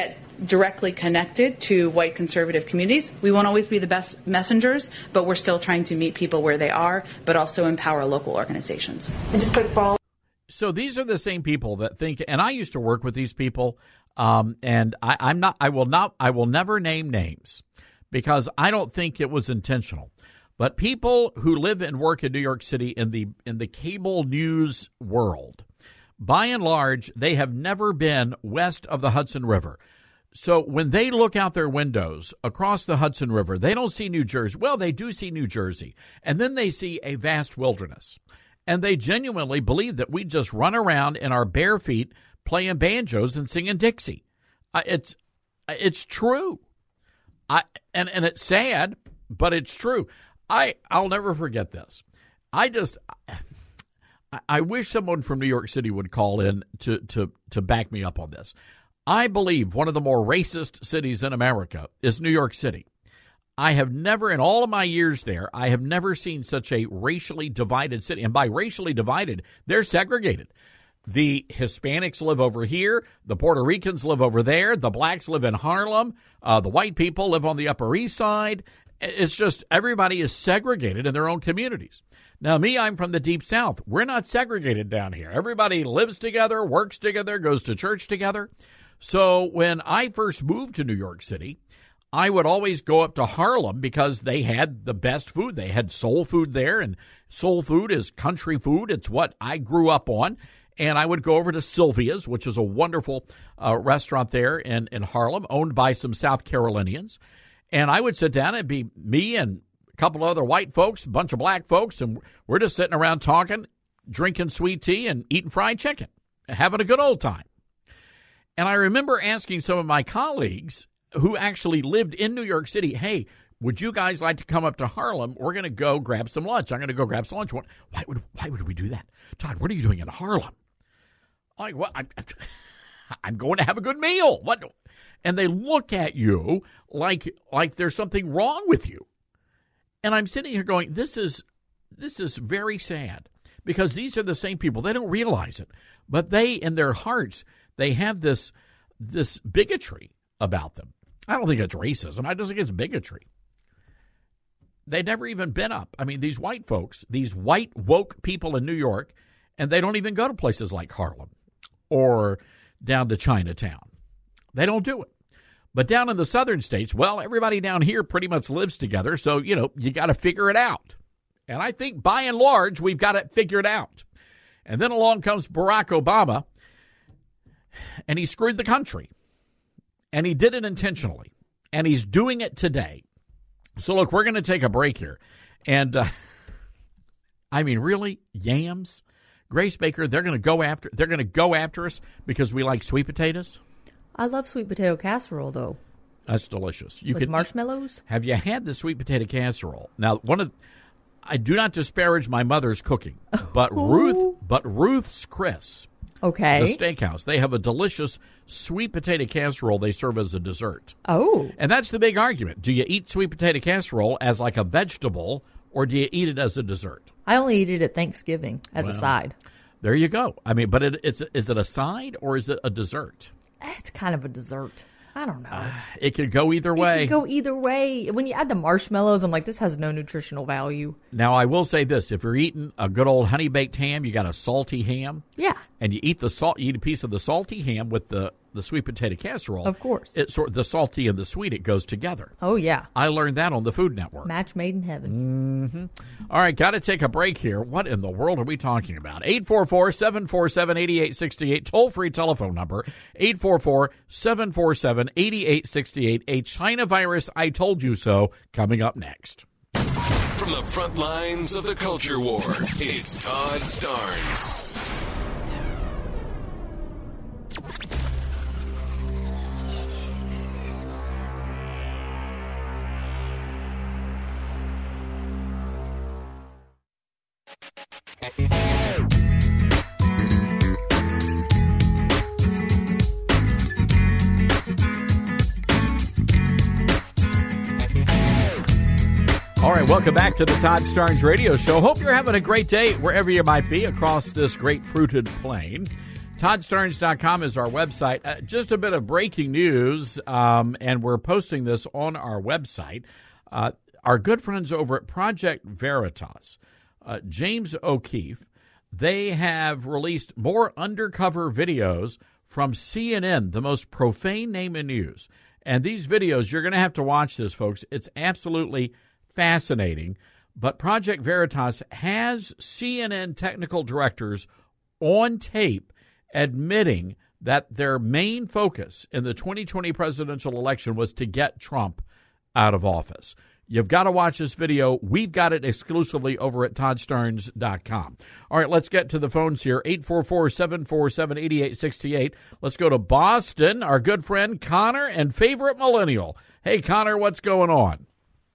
directly connected to white conservative communities. We won't always be the best messengers, but we're still trying to meet people where they are, but also empower local organizations. And just quick follow. So these are the same people that think, and I used to work with these people, um, and I, I'm not, I will not, I will never name names because I don't think it was intentional. But people who live and work in New York City in the in the cable news world, by and large, they have never been west of the Hudson River. So when they look out their windows across the Hudson River, they don't see New Jersey. Well, they do see New Jersey. And then they see a vast wilderness. And they genuinely believe that we just run around in our bare feet playing banjos and singing Dixie. Uh, it's it's true. I and, and it's sad, but it's true. I, I'll never forget this. I just, I, I wish someone from New York City would call in to, to, to back me up on this. I believe one of the more racist cities in America is New York City. I have never, in all of my years there, I have never seen such a racially divided city. And by racially divided, they're segregated. The Hispanics live over here. The Puerto Ricans live over there. The blacks live in Harlem. Uh, the white people live on the Upper East Side. It's just everybody is segregated in their own communities. Now, me, I'm from the Deep South. We're not segregated down here. Everybody lives together, works together, goes to church together. So when I first moved to New York City, I would always go up to Harlem because they had the best food. They had soul food there, and soul food is country food. It's what I grew up on. And I would go over to Sylvia's, which is a wonderful uh, restaurant there in, in Harlem, owned by some South Carolinians. And I would sit down, and be me and a couple of other white folks, a bunch of black folks, and we're just sitting around talking, drinking sweet tea and eating fried chicken, and having a good old time. And I remember asking some of my colleagues who actually lived in New York City, hey, would you guys like to come up to Harlem? We're going to go grab some lunch. I'm going to go grab some lunch. Why would why would we do that? Todd, what are you doing in Harlem? I'm like, well, I'm, I'm going to have a good meal. What? And they look at you like like there's something wrong with you. And I'm sitting here going, this is this is very sad because these are the same people. They don't realize it, but they, in their hearts, they have this this bigotry about them. I don't think it's racism. I just think it's bigotry. They've never even been up. I mean, these white folks, these white woke people in New York, and they don't even go to places like Harlem or down to Chinatown. They don't do it. But down in the southern states, well, everybody down here pretty much lives together, so, you know, you got to figure it out. And I think by and large, we've got it figured out. And then along comes Barack Obama, and he screwed the country. And he did it intentionally. And he's doing it today. So, look, we're going to take a break here. And, uh, I mean, really, yams? Grace Baker, they're going to go after they're going to go after us because we like sweet potatoes? I love sweet potato casserole, though. That's delicious. You With can marshmallows? Eat, have you had the sweet potato casserole? Now, one of I do not disparage my mother's cooking, but Ruth, but Ruth's Chris, okay, the steakhouse, they have a delicious sweet potato casserole they serve as a dessert. Oh, and that's the big argument: do you eat sweet potato casserole as like a vegetable, or do you eat it as a dessert? I only eat it at Thanksgiving as well, a side. There you go. I mean, but it, it's is it a side or is it a dessert? It's kind of a dessert. I don't know. Uh, it could go either way. It could go either way. When you add the marshmallows, I'm like, this has no nutritional value. Now, I will say this. If you're eating a good old honey-baked ham, you got a salty ham. Yeah. And you eat the salt. You eat a piece of the salty ham with the, the sweet potato casserole. Of course. It's sort of the salty and the sweet, it goes together. Oh, yeah. I learned that on the Food Network. Match made in heaven. Mm-hmm. All right, got to take a break here. What in the world are we talking about? eight four four, seven four seven, eight eight six eight, toll-free telephone number, eight four four, seven four seven, eight eight six eight. A China virus, I told you so, coming up next. From the front lines of the culture war, it's Todd Starnes. All right, welcome back to the Todd Starnes Radio Show. Hope you're having a great day wherever you might be across this great fruited plain. Todd Starnes dot com is our website. Uh, just a bit of breaking news, um, and we're posting this on our website. Uh, our good friends over at Project Veritas, uh, James O'Keefe, they have released more undercover videos from C N N, the most profane name in news. And these videos, you're going to have to watch this, folks. It's absolutely fascinating. But Project Veritas has C N N technical directors on tape admitting that their main focus in the twenty twenty presidential election was to get Trump out of office. You've got to watch this video. We've got it exclusively over at Todd Starnes dot com. All right, let's get to the phones here. eight four four, seven four seven, eight eight six eight. Let's go to Boston. Our good friend Connor and favorite millennial. Hey, Connor, what's going on?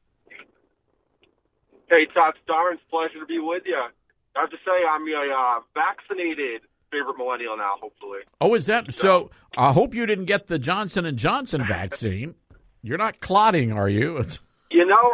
Hey, Todd Starnes, pleasure to be with you. I have to say I'm a uh, vaccinated favorite millennial now, hopefully. Oh, is that so? I hope you didn't get the Johnson and Johnson vaccine. You're not clotting, are you? It's... You know,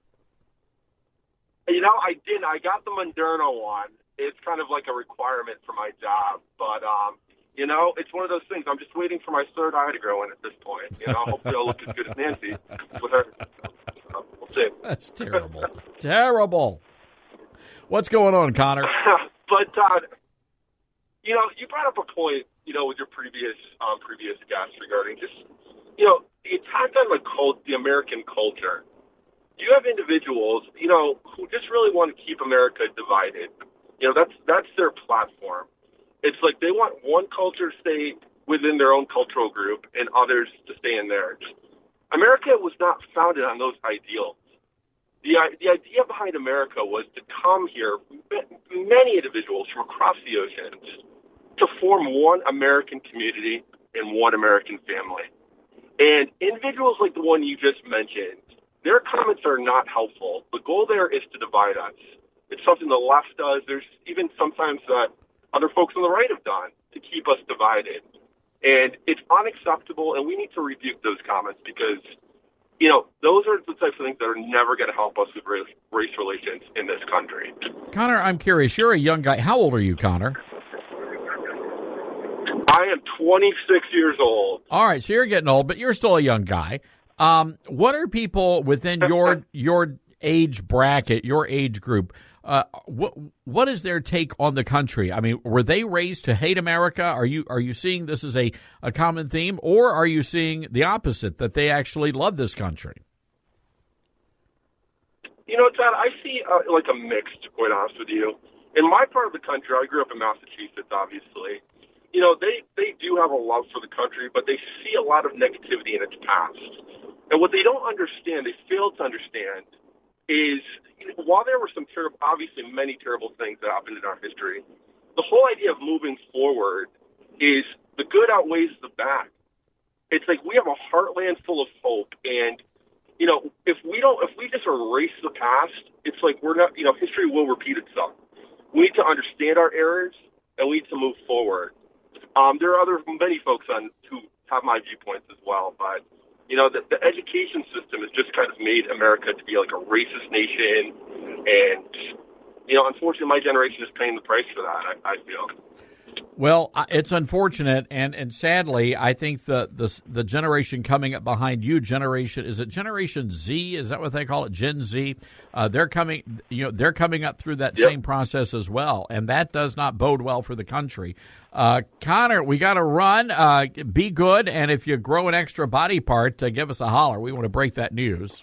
you know, I didn't. I got the Moderna one. It's kind of like a requirement for my job, but um, you know, it's one of those things. I'm just waiting for my third eye to grow in at this point. You know, hopefully I'll look as good as Nancy with her. So, we'll see. That's terrible. Terrible. What's going on, Connor? But Todd, you know, you brought up a point, you know, with your previous um, previous guest regarding just, you know, the attack on the cult, the American culture. You have individuals, you know, who just really want to keep America divided. You know, that's that's their platform. It's like they want one culture to stay within their own cultural group and others to stay in theirs. America was not founded on those ideals. The the idea behind America was to come here, many individuals from across the oceans, to form one American community and one American family. And individuals like the one you just mentioned, their comments are not helpful. The goal there is to divide us. It's something the left does. There's even sometimes that other folks on the right have done to keep us divided. And it's unacceptable, and we need to rebuke those comments because, you know, those are the types of things that are never going to help us with race, race relations in this country. Connor, I'm curious. You're a young guy. How old are you, Connor? I am twenty-six years old. All right, so you're getting old, but you're still a young guy. Um, what are people within your your age bracket, your age group? Uh, what what is their take on the country? I mean, were they raised to hate America? Are you are you seeing this as a, a common theme, or are you seeing the opposite, that they actually love this country? You know, Todd, I see uh, like a mix, to be quite honest with you. In my part of the country, I grew up in Massachusetts, obviously. You know, they, they do have a love for the country, but they see a lot of negativity in its past. And what they don't understand, they fail to understand, is you know, while there were some terrible, obviously many terrible things that happened in our history, the whole idea of moving forward is the good outweighs the bad. It's like we have a heartland full of hope, and you know, if we don't, if we just erase the past, it's like we're not, you know, history will repeat itself. We need to understand our errors, and we need to move forward. Um, there are other many folks on who have my viewpoints as well, but you know, the, the education system has just kind of made America to be like a racist nation, and you know, unfortunately, my generation is paying the price for that. I, I feel. Well, it's unfortunate, and, and sadly, I think the, the the generation coming up behind you, generation is it Generation Z? Is that what they call it, Gen Z? Uh, they're coming, you know, they're coming up through that yep. same process as well, and that does not bode well for the country. Uh, Connor, we got to run. Uh, be good, and if you grow an extra body part, uh, give us a holler. We want to break that news.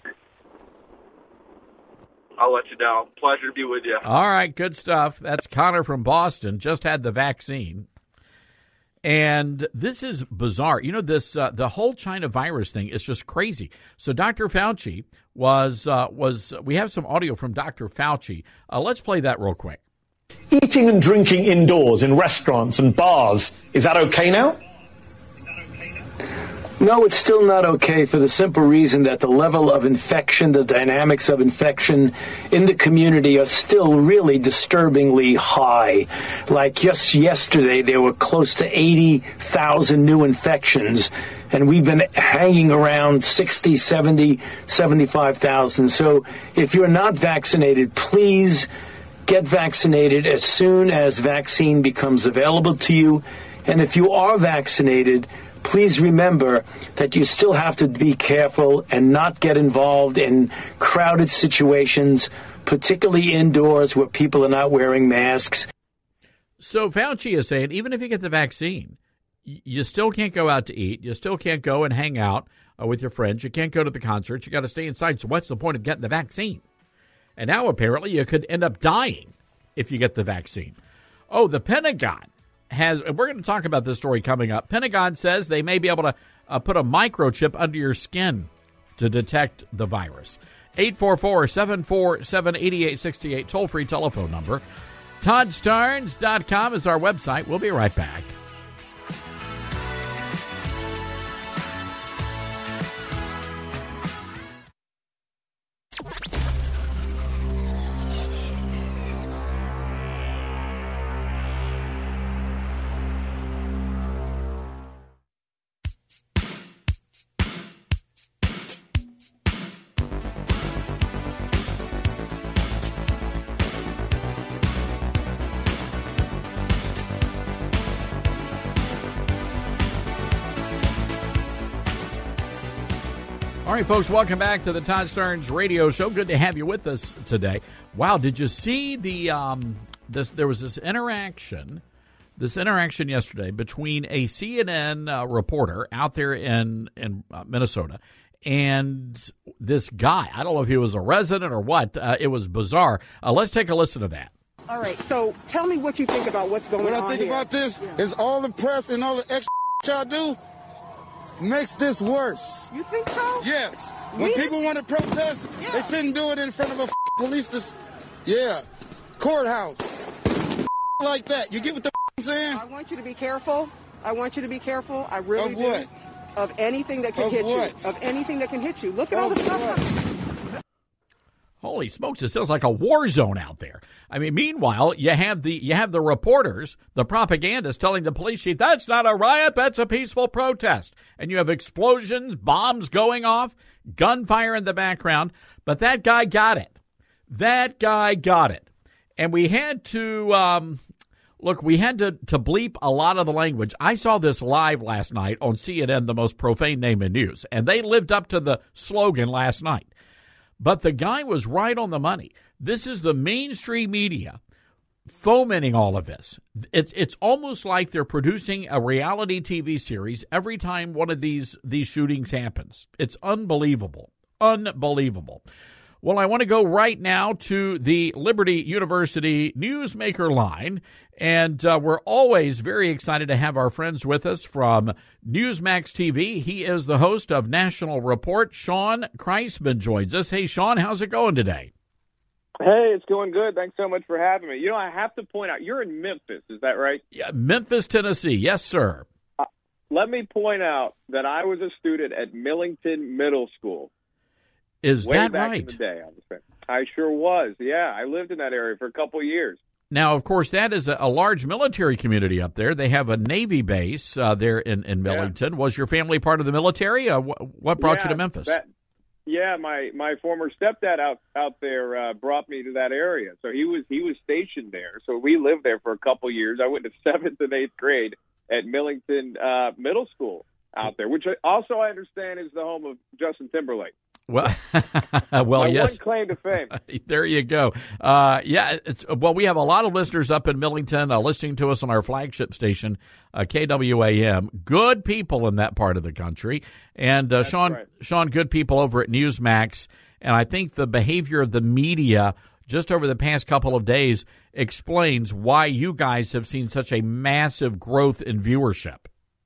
I'll let you know. Pleasure to be with you. All right, good stuff. That's Connor from Boston. Just had the vaccine. And this is bizarre. You know, this uh, the whole China virus thing is just crazy. So Doctor Fauci was, uh, was we have some audio from Doctor Fauci. Uh, let's play that real quick. Eating and drinking indoors in restaurants and bars, is that okay now? No, it's still not okay for the simple reason that the level of infection, the dynamics of infection in the community are still really disturbingly high. Like just yesterday, there were close to eighty thousand new infections, and we've been hanging around sixty, seventy, seventy-five thousand. So if you're not vaccinated, please get vaccinated as soon as vaccine becomes available to you. And if you are vaccinated, please remember that you still have to be careful and not get involved in crowded situations, particularly indoors where people are not wearing masks. So Fauci is saying even if you get the vaccine, you still can't go out to eat. You still can't go and hang out uh, with your friends. You can't go to the concerts. You got to stay inside. So what's the point of getting the vaccine? And now apparently you could end up dying if you get the vaccine. Oh, the Pentagon has, we're going to talk about this story coming up. Pentagon says they may be able to uh, put a microchip under your skin to detect the virus. eight four four, seven four seven, eight eight six eight, toll-free telephone number. Todd Starnes dot com is our website. We'll be right back. All right, folks, welcome back to the Todd Starnes Radio Show. Good to have you with us today. Wow, did you see the um, this? There was this interaction, this interaction yesterday between a C N N uh, reporter out there in in uh, Minnesota and this guy. I don't know if he was a resident or what. Uh, it was bizarre. Uh, let's take a listen to that. All right, so tell me what you think about what's going on here. What I think about this is all the press and all the extra y'all do makes this worse. You think so? Yes. When We- people want to protest, Yeah. they shouldn't do it in front of a police. Dis- yeah. Courthouse. Like that. You get what the I'm saying? I want you to be careful. I want you to be careful. I really Of do. what? Of anything that can Of hit what? you. Of anything that can hit you. Look at all the Of stuff. what? Holy smokes, it sounds like a war zone out there. I mean, meanwhile, you have the you have the reporters, the propagandists telling the police chief, that's not a riot, that's a peaceful protest. And you have explosions, bombs going off, gunfire in the background. But that guy got it. That guy got it. And we had to, um, look, we had to, to bleep a lot of the language. I saw this live last night on C N N, the most profane name in news. And they lived up to the slogan last night. But the guy was right on the money. This is the mainstream media fomenting all of this. It's it's almost like they're producing a reality T V series every time one of these these shootings happens. It's unbelievable. Unbelievable. Well, I want to go right now to the Liberty University Newsmaker line, and uh, we're always very excited to have our friends with us from Newsmax T V. He is the host of National Report. Sean Kreisman joins us. Hey, Sean, how's it going today? Hey, it's going good. Thanks so much for having me. You know, I have to point out, you're in Memphis, is that right? Yeah, Memphis, Tennessee. Yes, sir. Uh, let me point out that I was a student at Millington Middle School. Is way that back right? in the day, I was saying. I sure was. Yeah, I lived in that area for a couple of years. Now, of course, that is a, a large military community up there. They have a Navy base uh, there in, in Millington. Yeah. Was your family part of the military? Uh, wh- what brought yeah, you to Memphis? That, yeah, my, my former stepdad out out there uh, brought me to that area. So he was he was stationed there. So we lived there for a couple of years. I went to seventh and eighth grade at Millington uh, Middle School out there, which also I understand is the home of Justin Timberlake. Well, well, My yes. one claim to fame. There you go. Uh, yeah, it's, well, we have a lot of listeners up in Millington uh, listening to us on our flagship station, uh, K W A M. Good people in that part of the country. And uh, Sean, right. Sean, good people over at Newsmax. And I think the behavior of the media just over the past couple of days explains why you guys have seen such a massive growth in viewership.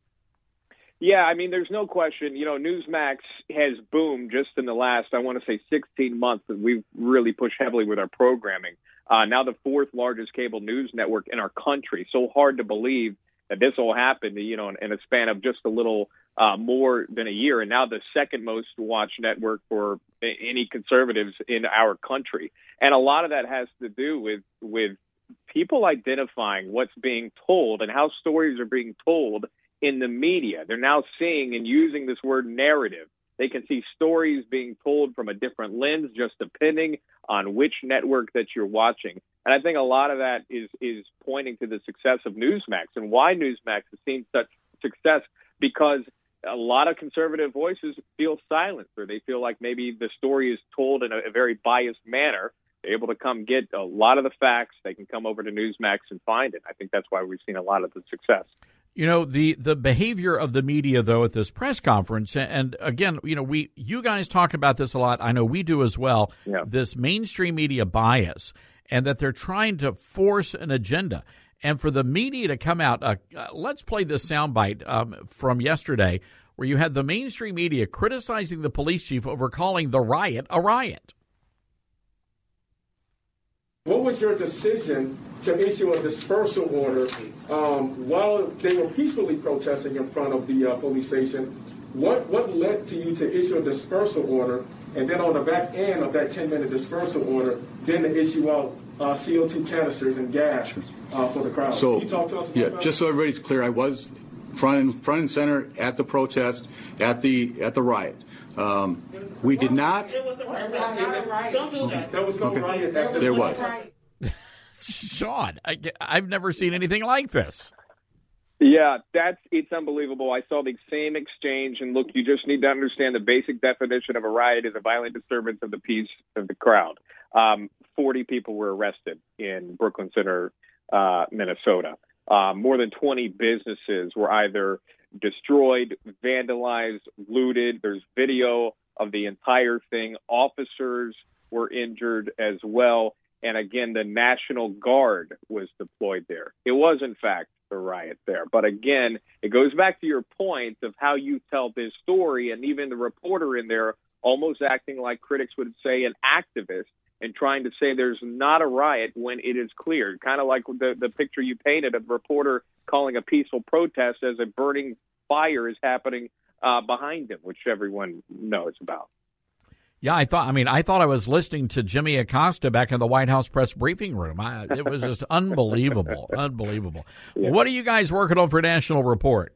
Yeah, I mean, there's no question. You know, Newsmax has boomed just in the last, I want to say, sixteen months, and we've really pushed heavily with our programming. Uh, now the fourth largest cable news network in our country. So hard to believe that this all happened, you know, in, in a span of just a little uh, more than a year. And now the second most watched network for any conservatives in our country. And a lot of that has to do with with people identifying what's being told and how stories are being told in the media. They're now seeing and using this word narrative. They can see stories being told from a different lens, just depending on which network that you're watching. And I think a lot of that is is pointing to the success of Newsmax and why Newsmax has seen such success, because a lot of conservative voices feel silenced, or they feel like maybe the story is told in a, a very biased manner. They're able to come get a lot of the facts. They can come over to Newsmax and find it. I think that's why we've seen a lot of the success. You know, the, the behavior of the media, though, at this press conference, and again, you know, we you guys talk about this a lot. I know we do as well, yeah. This mainstream media bias, and that they're trying to force an agenda. And for the media to come out, uh, uh, let's play this soundbite um, from yesterday where you had the mainstream media criticizing the police chief over calling the riot a riot. What was your decision to issue a dispersal order um, while they were peacefully protesting in front of the uh, police station? What what led to you to issue a dispersal order, and then on the back end of that ten-minute dispersal order, then to issue out uh, C O two canisters and gas uh, for the crowd? So, Can you talk to us about yeah, that? just so everybody's clear, I was front and, front and center at the protest, at the at the riot. Um, we did not. There was no Okay. riot at this There point. was. Sean, I, I've never seen anything like this. Yeah, that's it's unbelievable. I saw the same exchange, and look, you just need to understand the basic definition of a riot is a violent disturbance of the peace of the crowd. Um, Forty people were arrested in Brooklyn Center, uh, Minnesota. Uh, more than twenty businesses were either destroyed, vandalized, looted. There's video of the entire thing. Officers were injured as well. And again, the National Guard was deployed there. It was, in fact, a riot there. But again, it goes back to your point of how you tell this story, and even the reporter in there almost acting like critics would say an activist and trying to say there's not a riot when it is clear. Kind of like the, the picture you painted of the reporter calling a peaceful protest as a burning fire is happening uh, behind him, which everyone knows about. Yeah, I thought. I mean, I thought I was listening to Jimmy Acosta back in the White House press briefing room. I, it was just unbelievable, unbelievable. Yeah. What are you guys working on for National Report?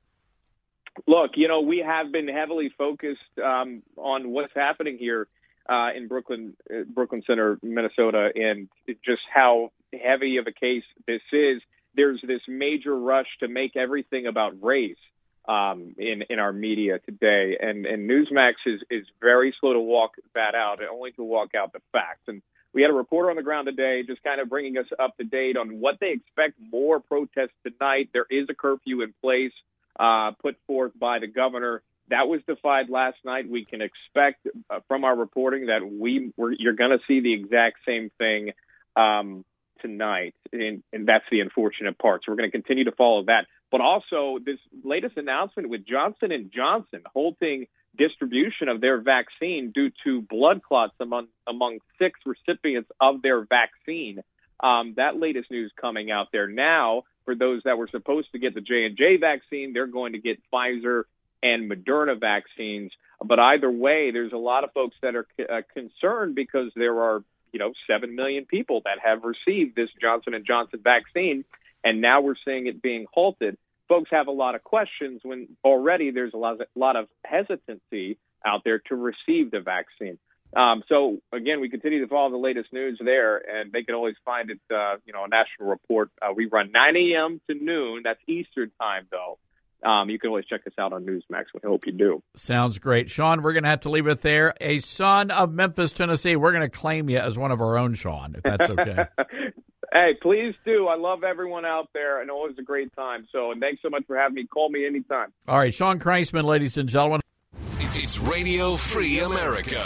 Look, you know, we have been heavily focused um, on what's happening here uh, in Brooklyn, uh, Brooklyn Center, Minnesota, and just how heavy of a case this is. There's this major rush to make everything about race um, in in our media today, and and Newsmax is is very slow to walk that out, and only to walk out the facts. And we had a reporter on the ground today, just kind of bringing us up to date on what they expect more protests tonight. There is a curfew in place uh, put forth by the governor. That was defied last night. We can expect uh, from our reporting that we we're, you're going to see the exact same thing um, tonight, and, and that's the unfortunate part. So we're going to continue to follow that. But also this latest announcement with Johnson and Johnson halting distribution of their vaccine due to blood clots among among six recipients of their vaccine. Um, that latest news coming out there now. For those that were supposed to get the J and J vaccine, they're going to get Pfizer and Moderna vaccines. But either way, there's a lot of folks that are uh, concerned because there are, you know, seven million people that have received this Johnson and Johnson vaccine, and now we're seeing it being halted. Folks have a lot of questions when already there's a lot of, lot of hesitancy out there to receive the vaccine. Um, so, again, we continue to follow the latest news there, and they can always find it, uh, you know, on National Report. Uh, we run nine a.m. to noon. That's Eastern time, though. Um, you can always check us out on Newsmax. We hope you do. Sounds great. Sean, we're going to have to leave it there. A son of Memphis, Tennessee. We're going to claim you as one of our own, Sean, if that's okay. Hey, please do. I love everyone out there, and always a great time. So, and thanks so much for having me. Call me anytime. All right, Sean Kreisman, ladies and gentlemen. It's Radio Free America.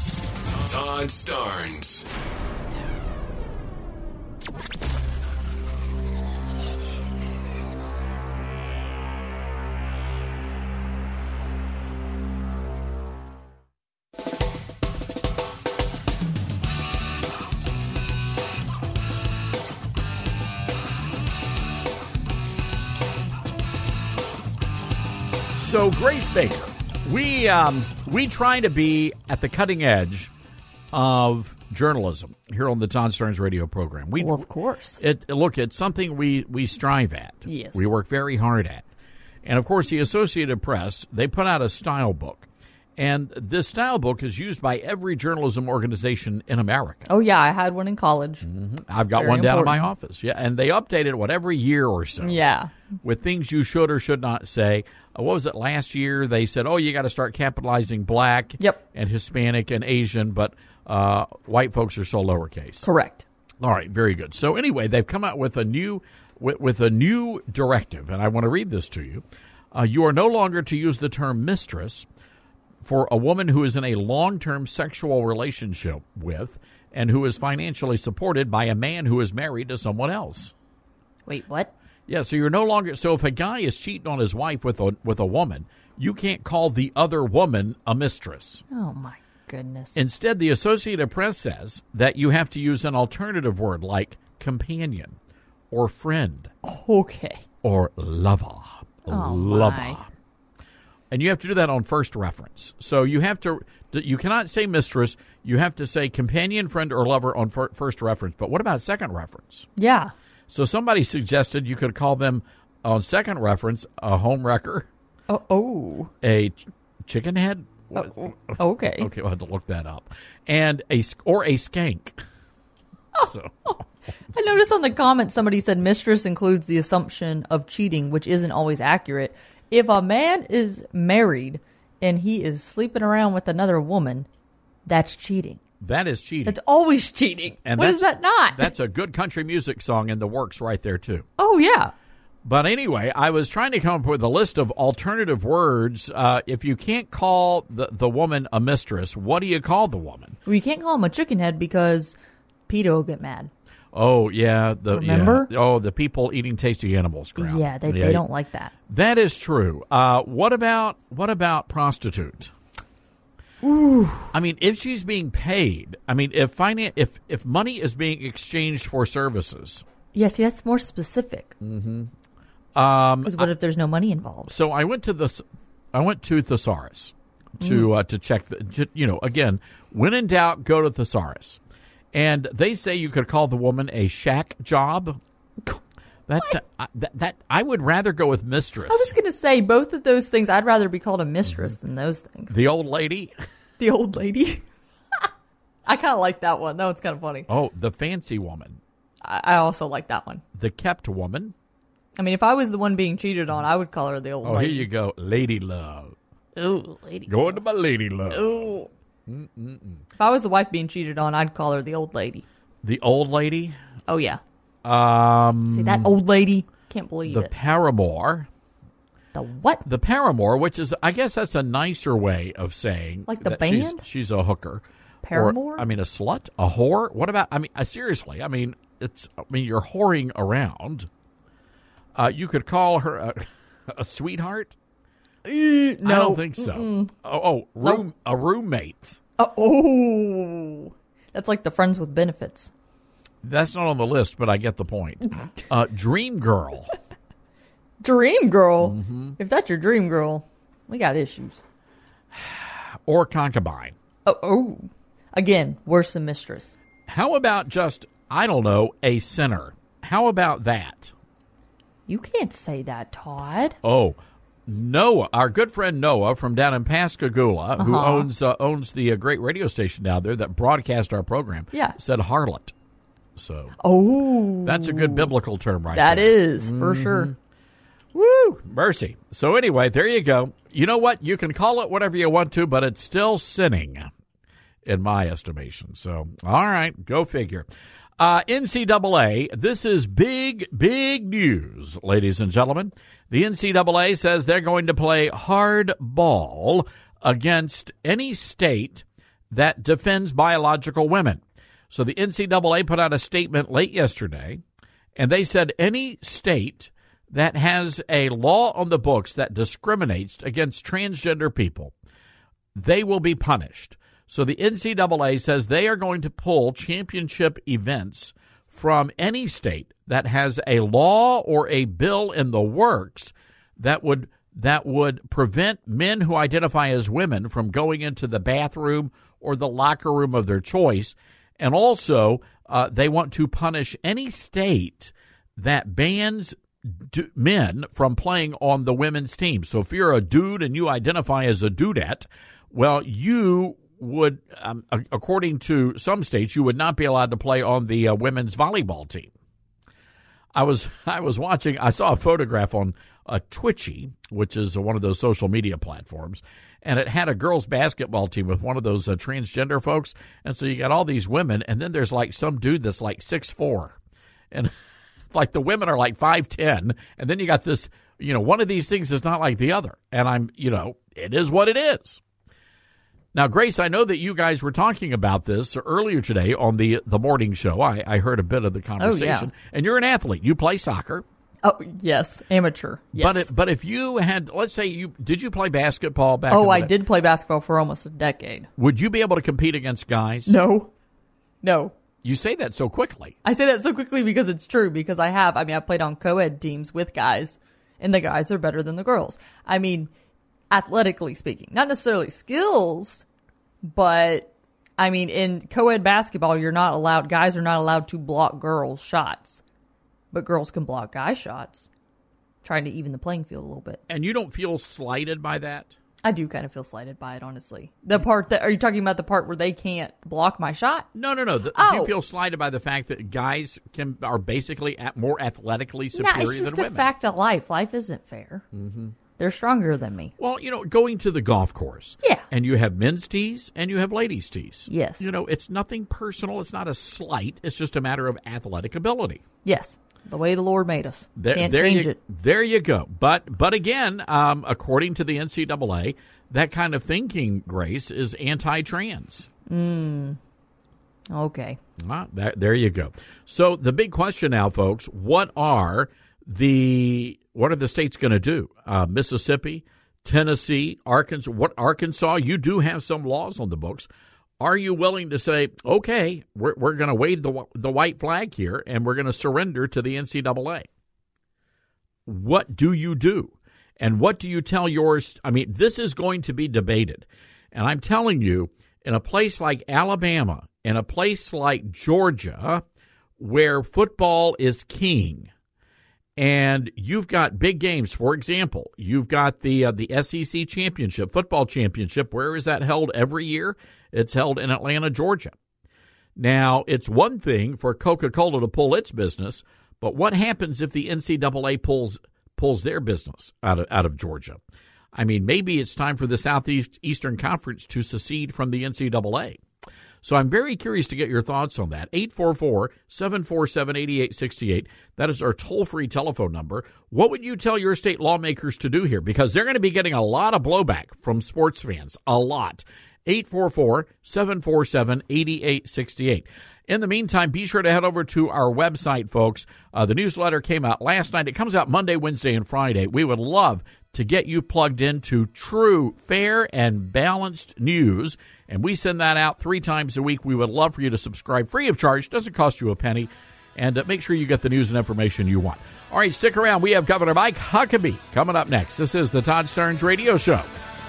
Todd Starnes. So, Grace Baker, we um, we try to be at the cutting edge of journalism here on the Todd Starnes radio program. We, well, of course. It, look, it's something we, we strive at. Yes. We work very hard at. And, of course, the Associated Press, they put out a style book. And this style book is used by every journalism organization in America. Oh, yeah, I had one in college. Mm-hmm. I've got Very one down in my important. office. Yeah, and they update it, what, every year or so. Yeah. With things you should or should not say. Uh, what was it last year? They said, oh, you got to start capitalizing black yep. and Hispanic and Asian, but uh, white folks are so lowercase. Correct. All right, very good. So anyway, they've come out with a new with, with a new directive, and I want to read this to you. Uh, you are no longer to use the term mistress for a woman who is in a long-term sexual relationship with and who is financially supported by a man who is married to someone else. Wait, what? Yeah, so you're no longer so if a guy is cheating on his wife with a with a woman, you can't call the other woman a mistress. Oh my goodness. Instead, the Associated Press says that you have to use an alternative word like companion or friend. Okay. Or lover. Oh, lover. my. And you have to do that on first reference. So you have to, you cannot say mistress. You have to say companion, friend, or lover on fir- first reference. But what about second reference? Yeah. So somebody suggested you could call them on second reference a home wrecker. Oh. oh. A ch- chicken head. Oh, okay. Okay, we'll have to look that up. And a or a skank. Oh. So. I noticed on the comments somebody said mistress includes the assumption of cheating, which isn't always accurate. If a man is married and he is sleeping around with another woman, that's cheating. That is cheating. It's always cheating. And what is that not? That's a good country music song in the works right there, too. Oh, yeah. But anyway, I was trying to come up with a list of alternative words. Uh, if you can't call the, the woman a mistress, what do you call the woman? Well, you can't call him a chicken head because Peter will get mad. Oh, yeah. The, Remember? Yeah. Oh, the people eating tasty animals crowd. Yeah, they, yeah, they don't like that. That is true. Uh, what about what about prostitute? Ooh. I mean, if she's being paid, I mean, if finan- if if money is being exchanged for services. Yes, yeah, that's more specific. Mm-hmm. Um, Because what if there's no money involved? So I went to the I went to Thesaurus to Mm. uh, to check the, you know, again, when in doubt, go to Thesaurus. And they say you could call the woman a shack job. That's a, I, that, that I would rather go with mistress. I was going to say both of those things. I'd rather be called a mistress than those things. The old lady. The old lady. I kind of like that one. That one's kind of funny. Oh, the fancy woman. I, I also like that one. The kept woman. I mean, if I was the one being cheated on, I would call her the old Oh, lady. here you go, lady love. Ooh, lady. Going to my lady love. Ooh. Mm-mm-mm. If I was the wife being cheated on, I'd call her the old lady. The old lady. Oh yeah. Um, See that old lady? Can't believe the it. paramour. The what? The paramour, which is, I guess that's a nicer way of saying. Like the that she's- band? She's, a hooker. Paramour? Or, I mean, a slut? A whore? What about, I mean, uh, seriously, I mean, it's, I mean, you're whoring around. Uh, you could call her a, a sweetheart? no. I don't think so. Mm-mm. Oh, oh room, Nope. a roommate. Uh, oh. That's like the friends with benefits. That's not on the list, but I get the point. Uh, dream girl. Dream girl? Mm-hmm. If that's your dream girl, we got issues. Or concubine. Oh, oh. Again, worse than mistress. How about just, I don't know, a sinner? How about that? You can't say that, Todd. Oh, Noah, our good friend Noah from down in Pascagoula, who Uh-huh. owns uh, owns the uh, great radio station down there that broadcast our program, Yeah. said harlot. So, oh, that's a good biblical term, right That there. is, for Mhm. sure. Woo, mercy. So anyway, there you go. You know what? You can call it whatever you want to, but it's still sinning, in my estimation. So, all right, go figure. Uh, N C double A, this is big, big news, ladies and gentlemen. The N C double A says they're going to play hardball against any state that defends biological women. So the N C double A put out a statement late yesterday, and they said any state that has a law on the books that discriminates against transgender people, they will be punished. So the N C double A says they are going to pull championship events from any state that has a law or a bill in the works that would that would prevent men who identify as women from going into the bathroom or the locker room of their choice. And also, uh, they want to punish any state that bans d- men from playing on the women's team. So if you're a dude and you identify as a dudette, Well, you would, um, according to some states, you would not be allowed to play on the uh, women's volleyball team. I was I was watching, I saw a photograph on uh, Twitchy, which is one of those social media platforms, and it had a girls' basketball team with one of those uh, transgender folks. And so you got all these women, and then there's like some dude that's like six foot four. And like the women are like five ten, and then you got this, you know, one of these things is not like the other. And I'm, you know, it is what it is. Now, Grace, I know that you guys were talking about this earlier today on the the morning show. I, I heard a bit of the conversation. Oh, yeah. And you're an athlete. You play soccer. Oh, yes, amateur. Yes. But it, but if you had, let's say you, did you play basketball back Oh, in the I day? did play basketball for almost a decade. Would you be able to compete against guys? No. No. You say that so quickly. I say that so quickly because it's true, because I have. I mean, I played on co-ed teams with guys, and the guys are better than the girls. I mean, athletically speaking. Not necessarily skills, but, I mean, in co-ed basketball, you're not allowed, guys are not allowed to block girls' shots. But girls can block guy shots, trying to even the playing field a little bit. And you don't feel slighted by that? I do kind of feel slighted by it, honestly. The part that, are you talking about the part where they can't block my shot? No, no, no. The, oh. Do you feel slighted by the fact that guys can are basically at, more athletically superior no, it's just than a women? fact of life. Life isn't fair. Mm-hmm. They're stronger than me. Well, you know, going to the golf course. Yeah. And you have men's tees and you have ladies' tees. Yes. You know, it's nothing personal. It's not a slight. It's just a matter of athletic ability. Yes. The way the Lord made us. There, Can't there change you, it. There you go. But but again, um, according to the N C double A, that kind of thinking, Grace, is anti-trans. Mm. Okay. Ah, that, there you go. So the big question now, folks, what are the what are the states going to do? Uh, Mississippi, Tennessee, Arkansas. What Arkansas? You do have some laws on the books. Are you willing to say, okay, we're we're going to wave the the white flag here, and we're going to surrender to the N C double A? What do you do? And what do you tell yours? I mean, this is going to be debated. And I'm telling you, in a place like Alabama, in a place like Georgia, where football is king, and you've got big games. For example, you've got the uh, the S E C championship, football championship. Where is that held every year? It's held in Atlanta, Georgia. Now, it's one thing for Coca-Cola to pull its business, but what happens if the N C double A pulls pulls their business out of out of Georgia? I mean, maybe it's time for the Southeast Eastern Conference to secede from the N C double A. So I'm very curious to get your thoughts on that. eight four four, seven four seven, eight eight six eight. That is our toll-free telephone number. What would you tell your state lawmakers to do here? Because they're going to be getting a lot of blowback from sports fans, a lot. eight four four, seven four seven, eight eight six eight. In the meantime, be sure to head over to our website, folks. Uh, the newsletter came out last night. It comes out Monday, Wednesday, and Friday. We would love to get you plugged into true, fair, and balanced news. And we send that out three times a week. We would love for you to subscribe free of charge. Doesn't cost you a penny. And uh, make sure you get the news and information you want. All right, stick around. We have Governor Mike Huckabee coming up next. This is the Todd Starnes Radio Show.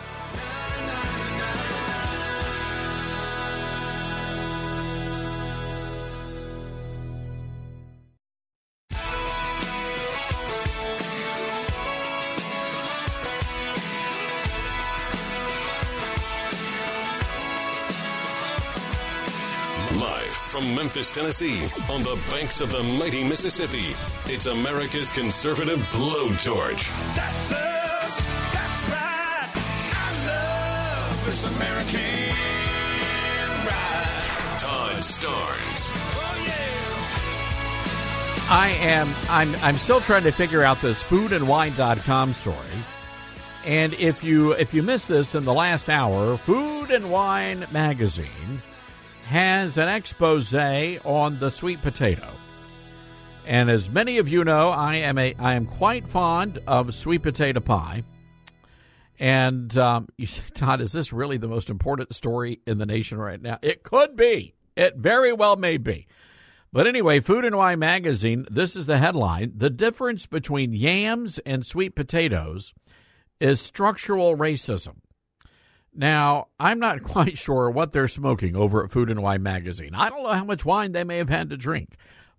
From Memphis, Tennessee, on the banks of the mighty Mississippi, it's America's conservative blowtorch. That's us. That's right. I love this American ride. Todd Starnes. Oh, yeah. I am I'm I'm still trying to figure out this food and wine dot com story. And if you if you missed this in the last hour, Food and Wine magazine has an expose on the sweet potato. And as many of you know, I am a I am quite fond of sweet potato pie. And um, you say, Todd, is this really the most important story in the nation right now? It could be. It very well may be. But anyway, Food and Wine magazine, this is the headline. The difference between yams and sweet potatoes is structural racism. Now, I'm not quite sure what they're smoking over at Food and Wine magazine. I don't know how much wine they may have had to drink.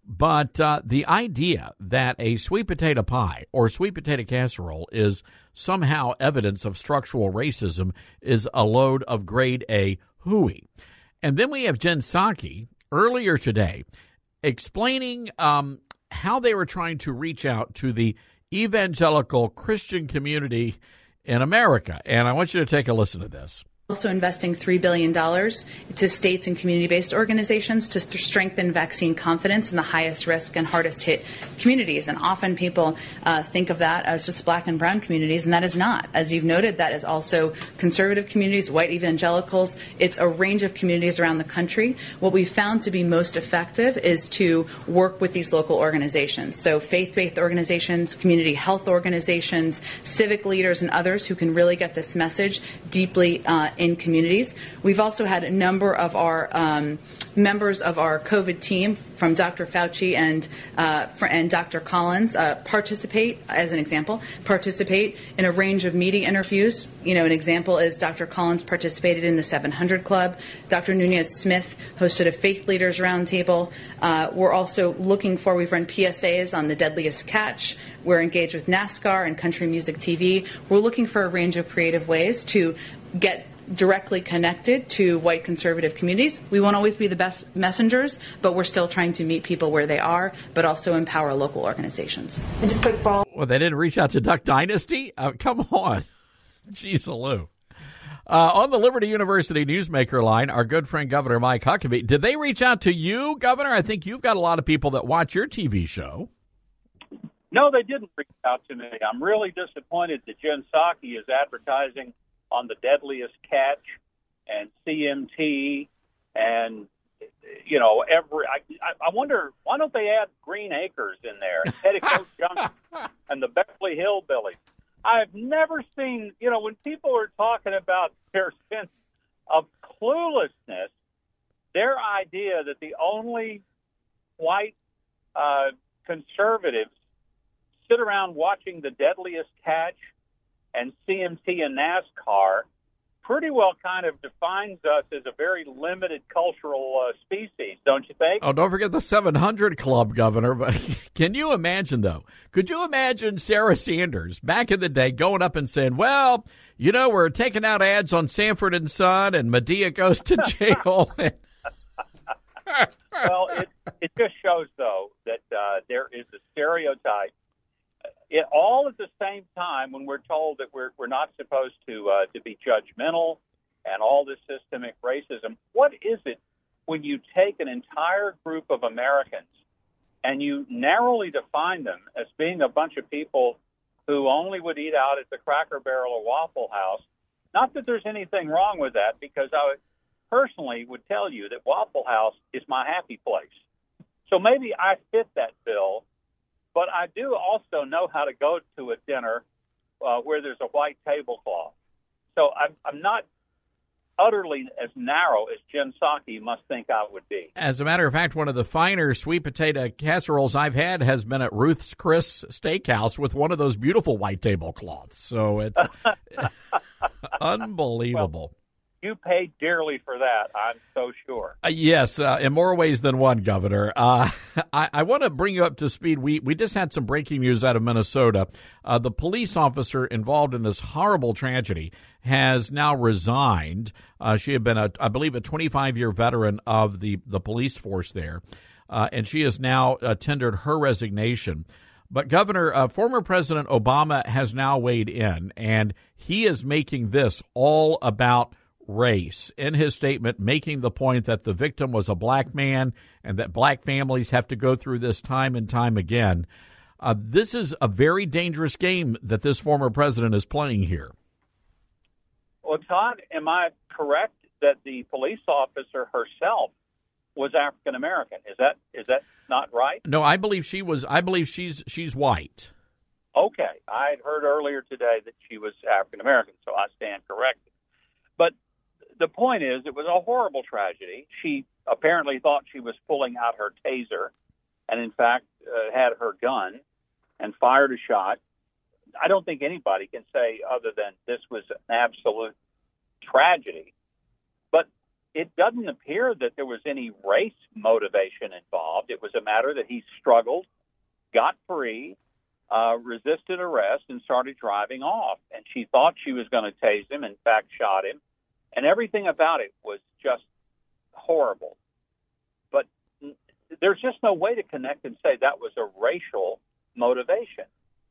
But uh, the idea that a sweet potato pie or sweet potato casserole is somehow evidence of structural racism is a load of grade A hooey. And then we have Jen Psaki earlier today explaining um, how they were trying to reach out to the evangelical Christian community in America. And I want you to take a listen to this. Also investing three billion dollars to states and community-based organizations to th- strengthen vaccine confidence in the highest risk and hardest hit communities. And often people uh, think of that as just black and brown communities, and that is not. As you've noted, that is also conservative communities, white evangelicals. It's a range of communities around the country. What we've found to be most effective is to work with these local organizations. So faith-based organizations, community health organizations, civic leaders, and others who can really get this message deeply uh, in communities. We've also had a number of our um, members of our COVID team, from Doctor Fauci and uh, and Doctor Collins, uh, participate, as an example, participate in a range of media interviews. You know, an example is Doctor Collins participated in the seven hundred Club. Doctor Nunez-Smith hosted a Faith Leaders Roundtable. Uh, we're also looking for, we've run P S As on the deadliest catch. We're engaged with NASCAR and Country Music T V. We're looking for a range of creative ways to get directly connected to white conservative communities. We won't always be the best messengers, but we're still trying to meet people where they are, but also empower local organizations. And just quick follow. Well, they didn't reach out to Duck Dynasty? Uh, come on. Jeez, Lou. Uh, on the Liberty University Newsmaker line, our good friend Governor Mike Huckabee. Did they reach out to you, Governor? I think you've got a lot of people that watch your T V show. No, they didn't reach out to me. I'm really disappointed that Jen Psaki is advertising on the deadliest catch and C M T and, you know, every, I, I wonder, why don't they add Green Acres in there, and Petticoat Junction and the Beverly Hillbillies? I've never seen, you know, when people are talking about their sense of cluelessness, their idea that the only white uh, conservatives sit around watching the deadliest catch and C M T and NASCAR pretty well kind of defines us as a very limited cultural uh, species, don't you think? Oh, don't forget the seven hundred Club, Governor. But can you imagine, though? Could you imagine Sarah Sanders back in the day going up and saying, well, you know, we're taking out ads on Sanford and Son and Medea goes to jail? Well, it, it just shows, though, that uh, there is a stereotype. It, all at the same time, when we're told that we're we're not supposed to uh, to be judgmental and all this systemic racism, what is it when you take an entire group of Americans and you narrowly define them as being a bunch of people who only would eat out at the Cracker Barrel or Waffle House? Not that there's anything wrong with that, because I would, personally would tell you that Waffle House is my happy place. So maybe I fit that bill. But I do also know how to go to a dinner uh, where there's a white tablecloth. So I'm, I'm not utterly as narrow as Jen Psaki must think I would be. As a matter of fact, one of the finer sweet potato casseroles I've had has been at Ruth's Chris Steakhouse with one of those beautiful white tablecloths. So it's unbelievable. Well, you paid dearly for that, I'm so sure. Uh, yes, uh, in more ways than one, Governor. Uh, I, I want to bring you up to speed. We we just had some breaking news out of Minnesota. Uh, the police officer involved in this horrible tragedy has now resigned. Uh, she had been, a, I believe, a twenty-five-year veteran of the, the police force there, uh, and she has now uh, tendered her resignation. But, Governor, uh, former President Obama has now weighed in, and he is making this all about race in his statement, making the point that the victim was a black man and that black families have to go through this time and time again. Uh, this is a very dangerous game that this former president is playing here. Well, Todd, am I correct that the police officer herself was African American? Is that is that not right? No, I believe she was. I believe she's she's white. Okay, I had heard earlier today that she was African American, so I stand corrected. But the point is, it was a horrible tragedy. She apparently thought she was pulling out her taser and, in fact, uh, had her gun and fired a shot. I don't think anybody can say other than this was an absolute tragedy. But it doesn't appear that there was any race motivation involved. It was a matter that he struggled, got free, uh, resisted arrest, and started driving off. And she thought she was going to tase him, in fact, shot him. And everything about it was just horrible. But there's just no way to connect and say that was a racial motivation.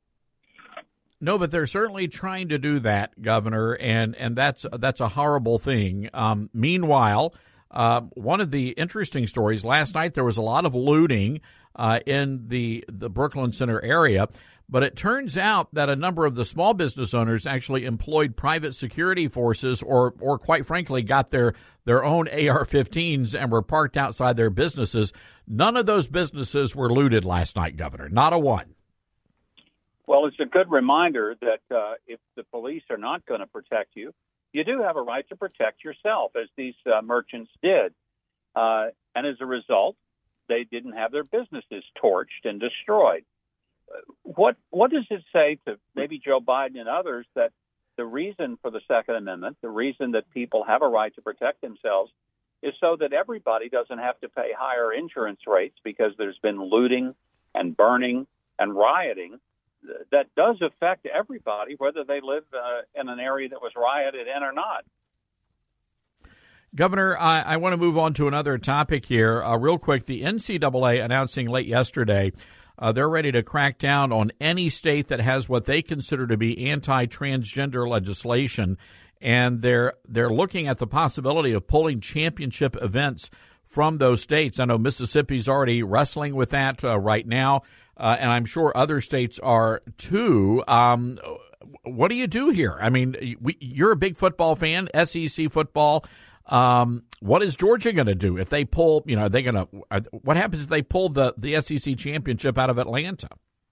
No, but they're certainly trying to do that, Governor, and, and that's that's a horrible thing. Um, meanwhile, uh, one of the interesting stories, last night there was a lot of looting uh, in the, the Brooklyn Center area, but it turns out that a number of the small business owners actually employed private security forces or, or quite frankly, got their, their own A R fifteens and were parked outside their businesses. None of those businesses were looted last night, Governor, not a one. Well, it's a good reminder that uh, if the police are not going to protect you, you do have a right to protect yourself, as these uh, merchants did. Uh, and as a result, they didn't have their businesses torched and destroyed. What what does it say to maybe Joe Biden and others that the reason for the Second Amendment, the reason that people have a right to protect themselves, is so that everybody doesn't have to pay higher insurance rates because there's been looting and burning and rioting that does affect everybody, whether they live uh, in an area that was rioted in or not. Governor, I, I want to move on to another topic here. Uh, real quick, the N C double A announcing late yesterday uh, they're ready to crack down on any state that has what they consider to be anti-transgender legislation, and they're they're looking at the possibility of pulling championship events from those states. I know Mississippi's already wrestling with that uh, right now. Uh, and I'm sure other states are too. Um, what do you do here? I mean, we, you're a big football fan, S E C football. Um, what is Georgia going to do if they pull? You know, are they going to? What happens if they pull the the S E C championship out of Atlanta?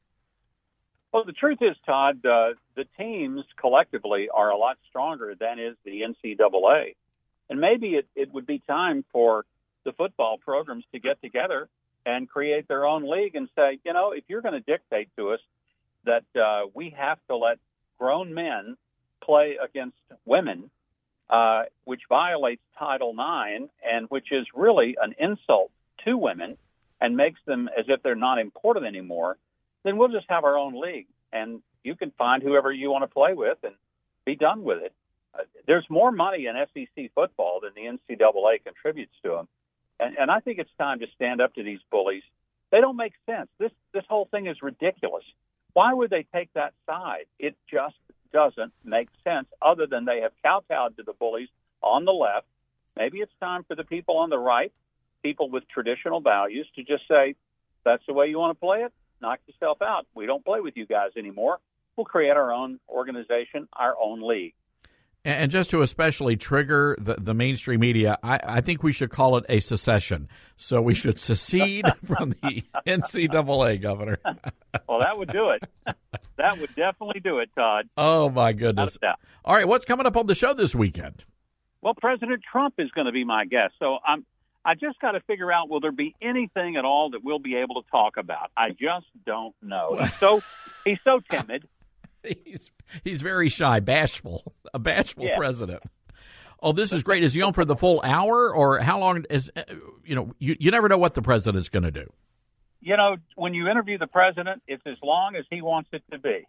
Well, the truth is, Todd, uh, the teams collectively are a lot stronger than is the N C double A, and maybe it, it would be time for the football programs to get together and create their own league and say, you know, if you're going to dictate to us that uh, we have to let grown men play against women, uh, which violates Title nine and which is really an insult to women and makes them as if they're not important anymore, then we'll just have our own league. And you can find whoever you want to play with and be done with it. Uh, there's more money in S E C football than the N C double A contributes to them. And, and I think it's time to stand up to these bullies. They don't make sense. This this whole thing is ridiculous. Why would they take that side? It just doesn't make sense, other than they have kowtowed to the bullies on the left. Maybe it's time for the people on the right, people with traditional values, to just say, that's the way you want to play it? Knock yourself out. We don't play with you guys anymore. We'll create our own organization, our own league. And just to especially trigger the, the mainstream media, I, I think we should call it a secession. So we should secede from the N C double A, Governor. Well, that would do it. That would definitely do it, Todd. Oh, my goodness. All right, what's coming up on the show this weekend? Well, President Trump is going to be my guest. So I'm, I just got to figure out, will there be anything at all that we'll be able to talk about? I just don't know. He's so, he's so timid. He's he's very shy, bashful, a bashful yeah. president. Oh, this is great. Is he on for the full hour, or how long is, you know, you, you never know what the president's going to do. You know, when you interview the president, it's as long as he wants it to be.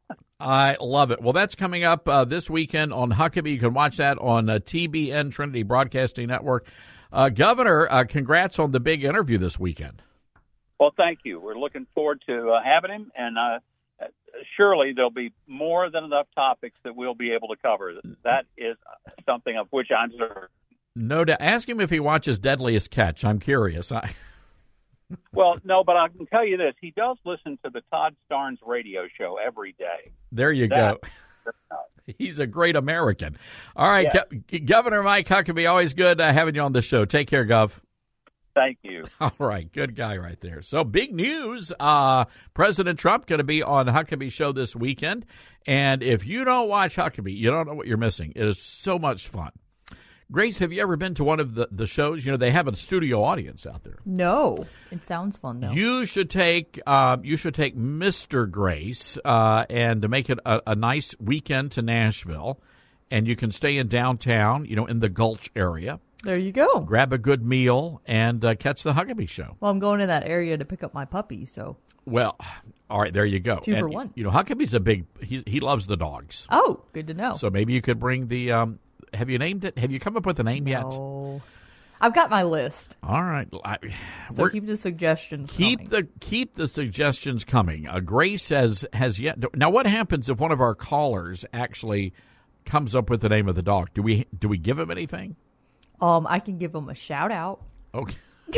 I love it. Well, that's coming up uh, this weekend on Huckabee. You can watch that on uh, T B N, Trinity Broadcasting Network. Uh, Governor, uh, congrats on the big interview this weekend. Well, thank you. We're looking forward to uh, having him, and uh, surely there'll be more than enough topics that we'll be able to cover. That is something of which I'm certain. No doubt. Ask him if he watches Deadliest Catch. I'm curious. I... Well, no, but I can tell you this. He does listen to the Todd Starnes radio show every day. There you that, go. He's a great American. All right, yeah. Go- Governor Mike Huckabee, always good uh, having you on the show. Take care, Gov. Thank you. All right. Good guy right there. So big news. Uh, President Trump going to be on Huckabee show this weekend. And if you don't watch Huckabee, you don't know what you're missing. It is so much fun. Grace, have you ever been to one of the, the shows? You know, they have a studio audience out there. No. It sounds fun, though. You should take um, you should take Mister Grace uh, and to make it a, a nice weekend to Nashville. And you can stay in downtown, you know, in the Gulch area. There you go. Grab a good meal and uh, catch the Huckabee Show. Well, I'm going to that area to pick up my puppy, so. Well, all right, there you go. Two and, for one. You know, Huckabee's a big, he, he loves the dogs. Oh, good to know. So maybe you could bring the, um, have you named it? Have you come up with a name no. yet? No. I've got my list. All right. I, so keep the suggestions keep coming. the Keep the suggestions coming. Uh, Grace has, has yet, now what happens if one of our callers actually comes up with the name of the dog? Do we, do we give him anything? Um, I can give him a shout out. Okay.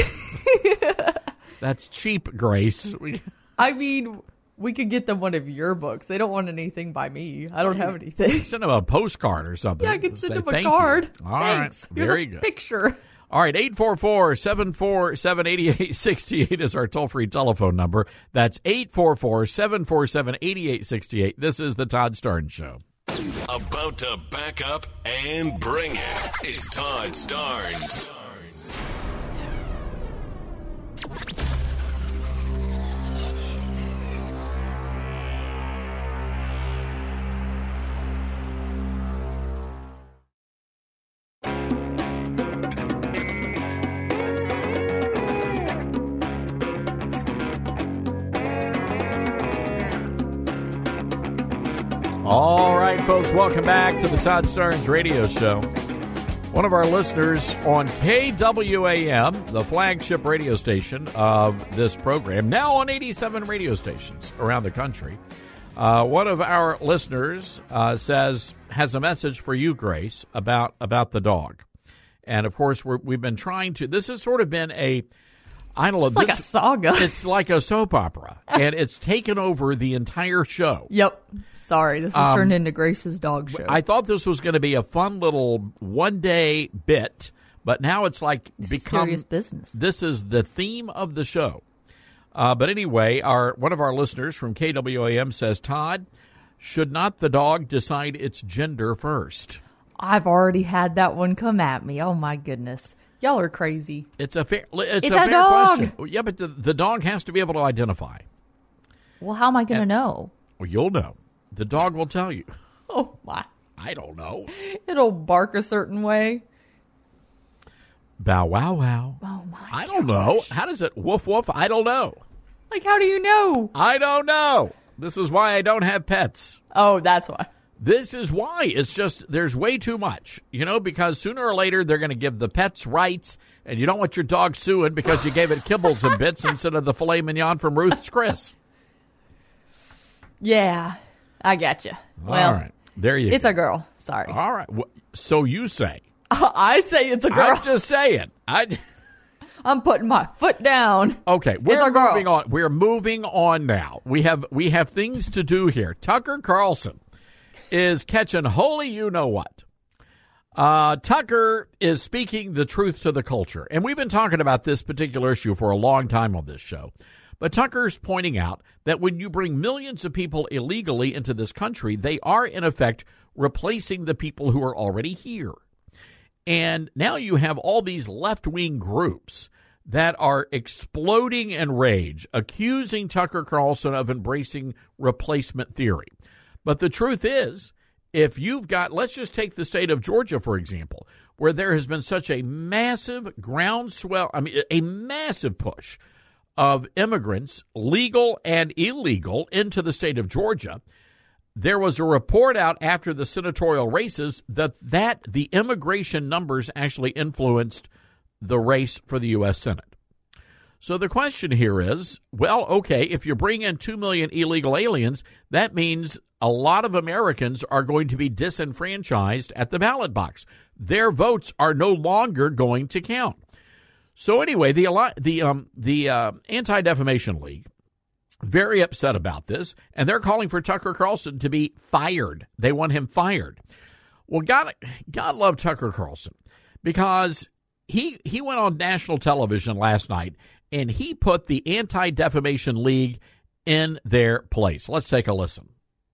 That's cheap, Grace. We, I mean, we could get them one of your books. They don't want anything by me. I don't have anything. Send them a postcard or something. Yeah, I can send Say, them a "Thank card. you." All Thanks. right. Here's Very a good. picture. All right, eight four four, seven four seven, eight eight six eight is our toll-free telephone number. That's eight four four, seven four seven, eight eight six eight. This is the Todd Starnes Show. About to back up and bring it. It's Todd Starnes. All right, folks, welcome back to the Todd Starnes Radio Show. One of our listeners on K W A M, the flagship radio station of this program, now on eighty-seven radio stations around the country. Uh, one of our listeners uh, says, has a message for you, Grace, about, about the dog. And, of course, we're, we've been trying to, this has sort of been a, I don't know. It's like this, a saga. It's like a soap opera, and it's taken over the entire show. Yep. Sorry, this has Um, turned into Grace's dog show. I thought this was going to be a fun little one-day bit, but now it's like become serious business. This is the theme of the show. Uh, but anyway, our one of our listeners from K W A M says, Todd, should not the dog decide its gender first? I've already had that one come at me. Oh, my goodness. Y'all are crazy. It's a fair, it's It's a a fair dog. question. Yeah, but the, the dog has to be able to identify. Well, how am I going to And- know? Well, you'll know. The dog will tell you. Oh, my. I don't know. It'll bark a certain way. Bow wow wow. Oh, my I don't know. How does it woof woof? I don't know. Like, how do you know? I don't know. This is why I don't have pets. Oh, that's why. This is why. It's just there's way too much, you know, because sooner or later they're going to give the pets rights, and you don't want your dog suing because you gave it kibbles and bits instead of the filet mignon from Ruth's Chris. Yeah, I got you. Well, All right. There you it's go. a girl. Sorry. All right. Wh- So you say. I say it's a girl. I'm just saying. I. I'm putting my foot down. Okay, we're It's a girl. moving on. We're moving on now. We have we have things to do here. Tucker Carlson is catching holy you know what. Uh, Tucker is speaking the truth to the culture, and we've been talking about this particular issue for a long time on this show. But Tucker's pointing out that when you bring millions of people illegally into this country, they are in effect replacing the people who are already here. And now you have all these left-wing groups that are exploding in rage, accusing Tucker Carlson of embracing replacement theory. But the truth is, if you've got, let's just take the state of Georgia, for example, where there has been such a massive groundswell, I mean, a massive push of immigrants, legal and illegal, into the state of Georgia. There was a report out after the senatorial races that, that the immigration numbers actually influenced the race for the U S Senate. So the question here is, well, okay, if you bring in two million illegal aliens, that means a lot of Americans are going to be disenfranchised at the ballot box. Their votes are no longer going to count. So anyway, the the um, the uh, Anti-Defamation League, very upset about this, and they're calling for Tucker Carlson to be fired. They want him fired. Well, God, God love Tucker Carlson, because he he went on national television last night, and he put the Anti-Defamation League in their place. Let's take a listen.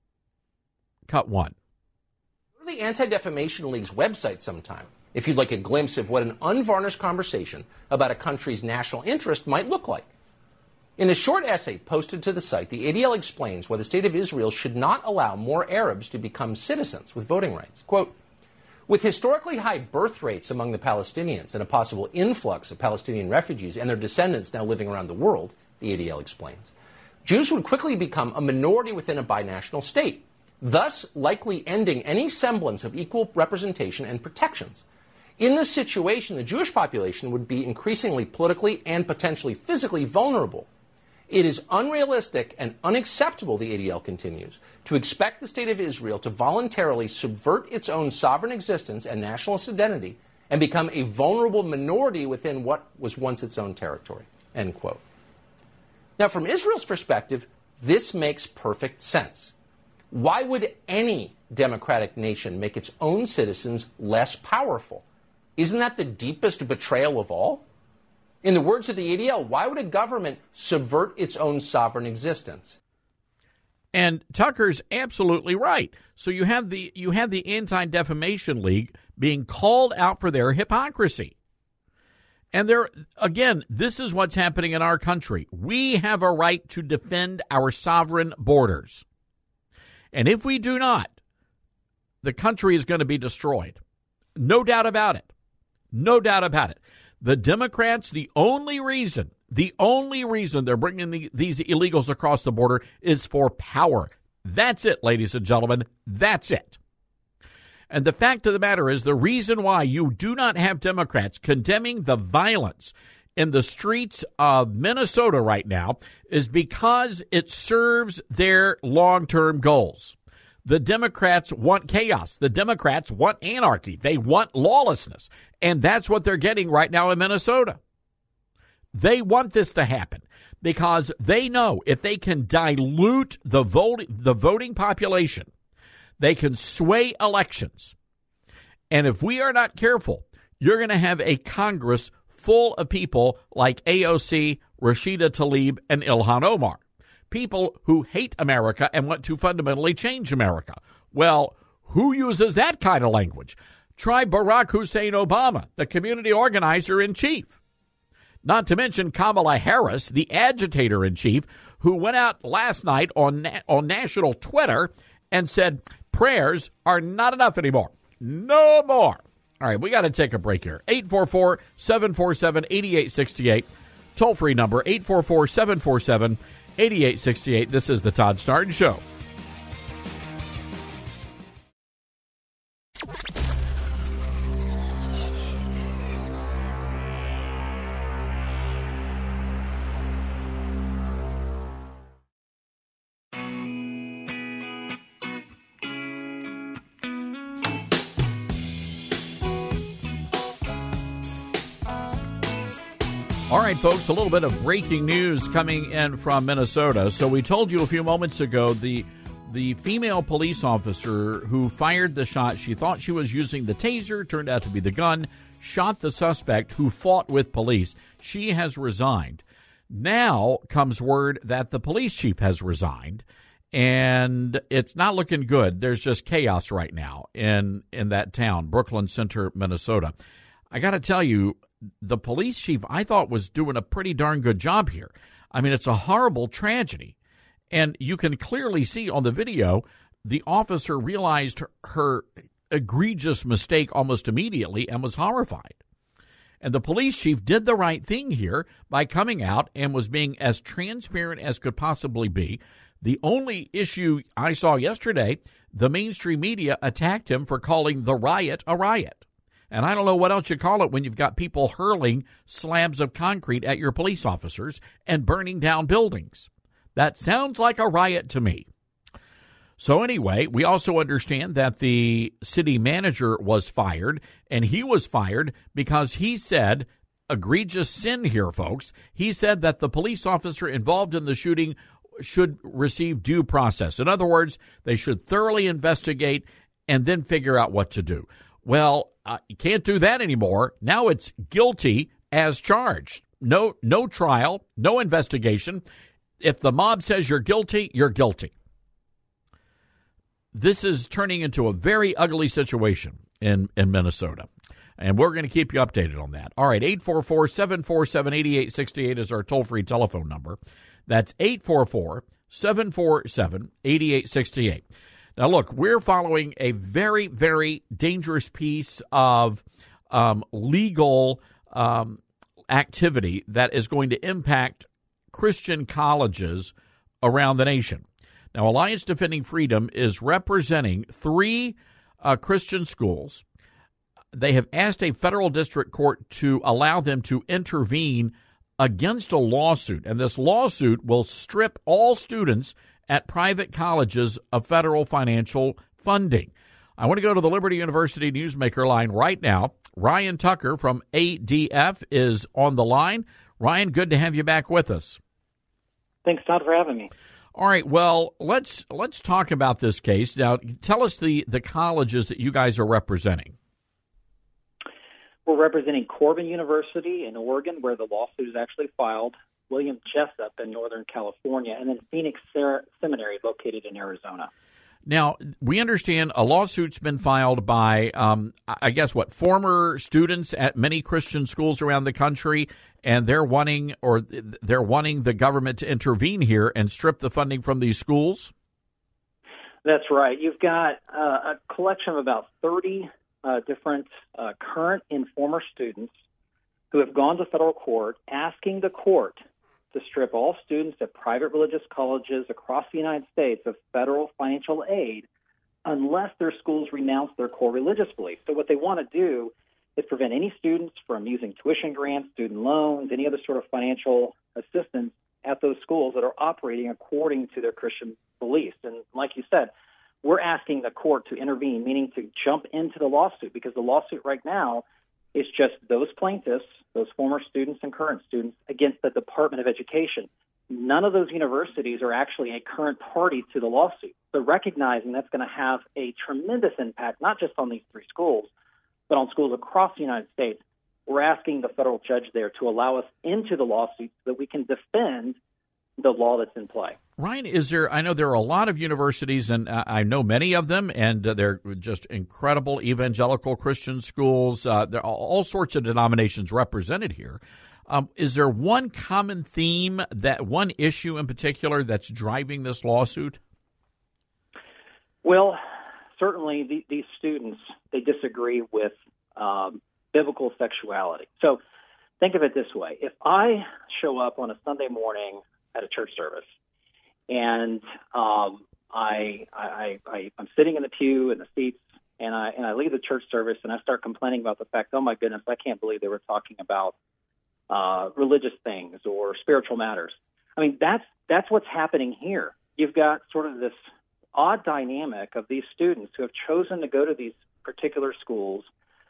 Cut one. Go to the Anti-Defamation League's website sometime if you'd like a glimpse of what an unvarnished conversation about a country's national interest might look like. In a short essay posted to the site, the A D L explains why the state of Israel should not allow more Arabs to become citizens with voting rights. Quote, With historically high birth rates among the Palestinians and a possible influx of Palestinian refugees and their descendants now living around the world, the A D L explains, Jews would quickly become a minority within a binational state, thus likely ending any semblance of equal representation and protections. In this situation, the Jewish population would be increasingly politically and potentially physically vulnerable. It is unrealistic and unacceptable, the A D L continues, to expect the State of Israel to voluntarily subvert its own sovereign existence and nationalist identity and become a vulnerable minority within what was once its own territory, end quote. Now, from Israel's perspective, this makes perfect sense. Why would any democratic nation make its own citizens less powerful? Isn't that the deepest betrayal of all? In the words of the A D L, why would a government subvert its own sovereign existence? And Tucker's absolutely right. So you have the you have the Anti-Defamation League being called out for their hypocrisy. And there again, this is what's happening in our country. We have a right to defend our sovereign borders. And if we do not, the country is going to be destroyed. No doubt about it. No doubt about it. The Democrats, the only reason, the only reason they're bringing the, these illegals across the border is for power. That's it, ladies and gentlemen. That's it. And the fact of the matter is the reason why you do not have Democrats condemning the violence in the streets of Minnesota right now is because it serves their long-term goals. The Democrats want chaos. The Democrats want anarchy. They want lawlessness. And that's what they're getting right now in Minnesota. They want this to happen because they know if they can dilute the vote, the voting population, they can sway elections. And if we are not careful, you're going to have a Congress full of people like A O C, Rashida Tlaib, and Ilhan Omar. People who hate America and want to fundamentally change America. Well, who uses that kind of language? Try Barack Hussein Obama, the community organizer-in-chief. Not to mention Kamala Harris, the agitator-in-chief, who went out last night on na- on national Twitter and said prayers are not enough anymore. No more. All right, we got to take a break here. eight four four, seven four seven, eight eight six eight. Toll-free number, eight four four, seven four seven, eight eight six eight. This is the Todd Starnes Show. All right, folks, a little bit of breaking news coming in from Minnesota. So we told you a few moments ago the the female police officer who fired the shot, she thought she was using the taser, turned out to be the gun, shot the suspect who fought with police. She has resigned. Now comes word that the police chief has resigned, and it's not looking good. There's just chaos right now in, in that town, Brooklyn Center, Minnesota. I got to tell you, the police chief, I thought, was doing a pretty darn good job here. I mean, it's a horrible tragedy. And you can clearly see on the video, the officer realized her, her egregious mistake almost immediately and was horrified. And the police chief did the right thing here by coming out and was being as transparent as could possibly be. The only issue I saw yesterday, the mainstream media attacked him for calling the riot a riot. And I don't know what else you call it when you've got people hurling slabs of concrete at your police officers and burning down buildings. That sounds like a riot to me. So anyway, we also understand that the city manager was fired, and he was fired because he said, egregious sin here, folks, he said that the police officer involved in the shooting should receive due process. In other words, they should thoroughly investigate and then figure out what to do. Well, uh, you can't do that anymore. Now it's guilty as charged. No, no trial, no investigation. If the mob says you're guilty, you're guilty. This is turning into a very ugly situation in, in Minnesota. And we're going to keep you updated on that. All right, eight four four, seven four seven, eight eight six eight is our toll-free telephone number. That's eight four four, seven four seven, eight eight six eight. Now, look, we're following a very, very dangerous piece of um, legal um, activity that is going to impact Christian colleges around the nation. Now, Alliance Defending Freedom is representing three uh, Christian schools. They have asked a federal district court to allow them to intervene against a lawsuit, and this lawsuit will strip all students at private colleges of federal financial funding. I want to go to the Liberty University Newsmaker line right now. Ryan Tucker from A D F is on the line. Ryan, good to have you back with us. Thanks, Todd, for having me. All right, well, let's let's talk about this case. Now, tell us the, the colleges that you guys are representing. We're representing Corbin University in Oregon, where the lawsuit is actually filed, William Jessup in Northern California, and then Phoenix Seminary located in Arizona. Now, we understand a lawsuit's been filed by, um, I guess, what, former students at many Christian schools around the country, and they're wanting, or they're wanting the government to intervene here and strip the funding from these schools? That's right. You've got uh, a collection of about thirty uh, different uh, current and former students who have gone to federal court asking the court to strip all students at private religious colleges across the United States of federal financial aid unless their schools renounce their core religious beliefs. So what they want to do is prevent any students from using tuition grants, student loans, any other sort of financial assistance at those schools that are operating according to their Christian beliefs. And like you said, we're asking the court to intervene, meaning to jump into the lawsuit, because the lawsuit right now is just those plaintiffs, those former students and current students, against the Department of Education. None of those universities are actually a current party to the lawsuit. So recognizing that's going to have a tremendous impact, not just on these three schools, but on schools across the United States, we're asking the federal judge there to allow us into the lawsuit so that we can defend the law that's in play. Ryan, is there, I know there are a lot of universities, and I know many of them, and they're just incredible evangelical Christian schools. Uh, there are all sorts of denominations represented here. Um, is there one common theme, that one issue in particular that's driving this lawsuit? Well, certainly the, these students, they disagree with um, biblical sexuality. So think of it this way. If I show up on a Sunday morning at a church service, and um, I, I, I, I'm sitting in the pew in the seats, and I and I leave the church service, and I start complaining about the fact, oh my goodness, I can't believe they were talking about uh, religious things or spiritual matters. I mean, that's that's what's happening here. You've got sort of this odd dynamic of these students who have chosen to go to these particular schools,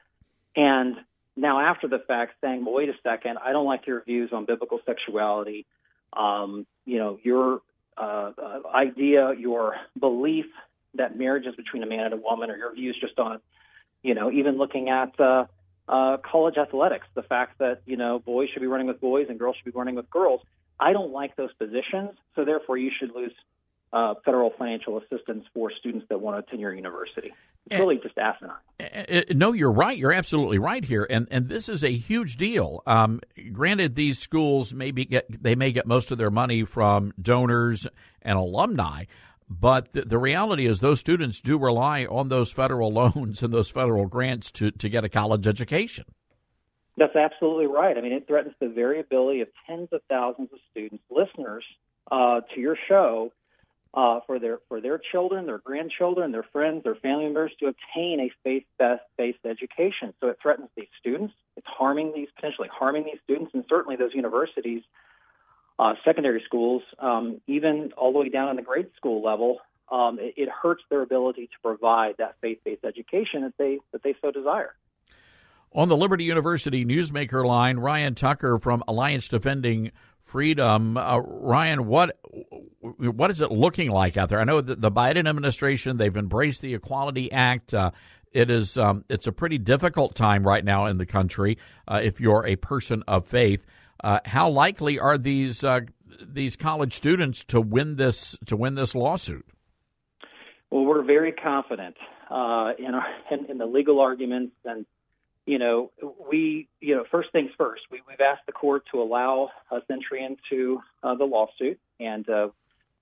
and now after the fact saying, well, wait a second, I don't like your views on biblical sexuality. Um, you know, your uh, uh, idea, your belief that marriage is between a man and a woman, or your views just on, you know, even looking at uh, uh, college athletics, the fact that, you know, boys should be running with boys and girls should be running with girls. I don't like those positions, so therefore you should lose uh, federal financial assistance for students that want to attend your university. It's really just asinine. Uh, no, you're right. You're absolutely right here, and and this is a huge deal. Um, granted, these schools maybe get they may get most of their money from donors and alumni, but the, the reality is those students do rely on those federal loans and those federal grants to to get a college education. That's absolutely right. I mean, it threatens the very ability of tens of thousands of students, listeners uh, to your show. Uh, for their for their children, their grandchildren, their friends, their family members to obtain a faith-based education. So it threatens these students. It's harming these potentially harming these students, and certainly those universities, uh, secondary schools, um, even all the way down in the grade school level. Um, it, it hurts their ability to provide that faith-based education that they that they so desire. On the Liberty University Newsmaker line, Ryan Tucker from Alliance Defending Freedom. Uh, Ryan, what what is it looking like out there? I know that the Biden administration, they've embraced the Equality Act. Uh, it is um, it's a pretty difficult time right now in the country uh, if you're a person of faith. Uh, how likely are these uh, these college students to win this to win this lawsuit? Well, we're very confident uh, in, our, in, in the legal arguments, and you know, we, you know, first things first, we, we've asked the court to allow us entry into uh, the lawsuit, and uh,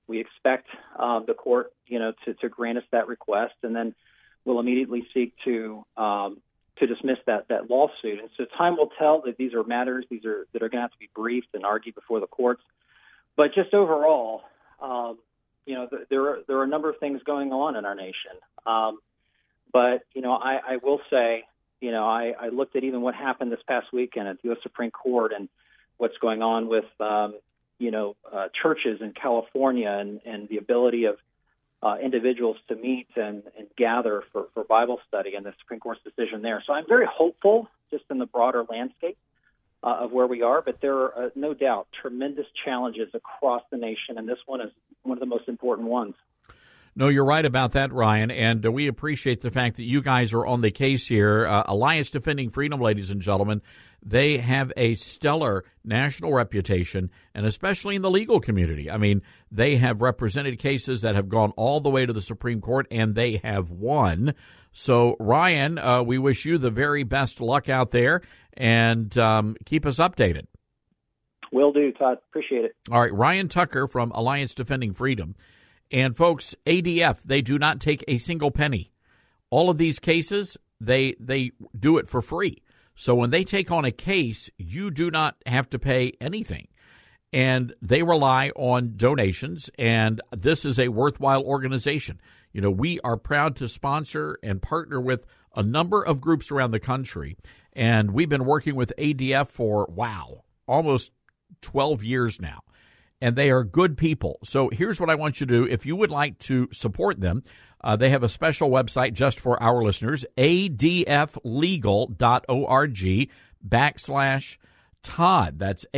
We expect uh, the court, you know, to, to grant us that request, and then we'll immediately seek to um, to dismiss that, that lawsuit. And so time will tell that these are matters these are that are going to have to be briefed and argued before the courts. But just overall, um, you know, th- there are there are a number of things going on in our nation. Um, but you know, I, I will say, you know, I, I looked at even what happened this past weekend at the U S Supreme Court and what's going on with, um, you know, uh, churches in California and, and the ability of uh, individuals to meet and, and gather for, for Bible study and the Supreme Court's decision there. So I'm very hopeful just in the broader landscape uh, of where we are, but there are uh, no doubt tremendous challenges across the nation, and this one is one of the most important ones. No, you're right about that, Ryan, and uh, we appreciate the fact that you guys are on the case here. Uh, Alliance Defending Freedom, ladies and gentlemen, they have a stellar national reputation, and especially in the legal community. I mean, they have represented cases that have gone all the way to the Supreme Court, and they have won. So, Ryan, uh, we wish you the very best luck out there, and um, keep us updated. Will do, Todd. Appreciate it. All right, Ryan Tucker from Alliance Defending Freedom. And, folks, A D F, they do not take a single penny. All of these cases, they they do it for free. So when they take on a case, you do not have to pay anything. And they rely on donations, and this is a worthwhile organization. You know, we are proud to sponsor and partner with a number of groups around the country, and we've been working with A D F for, wow, almost twelve years now. And they are good people. So here's what I want you to do. If you would like to support them, uh, they have a special website just for our listeners, adflegal.org backslash Todd. That's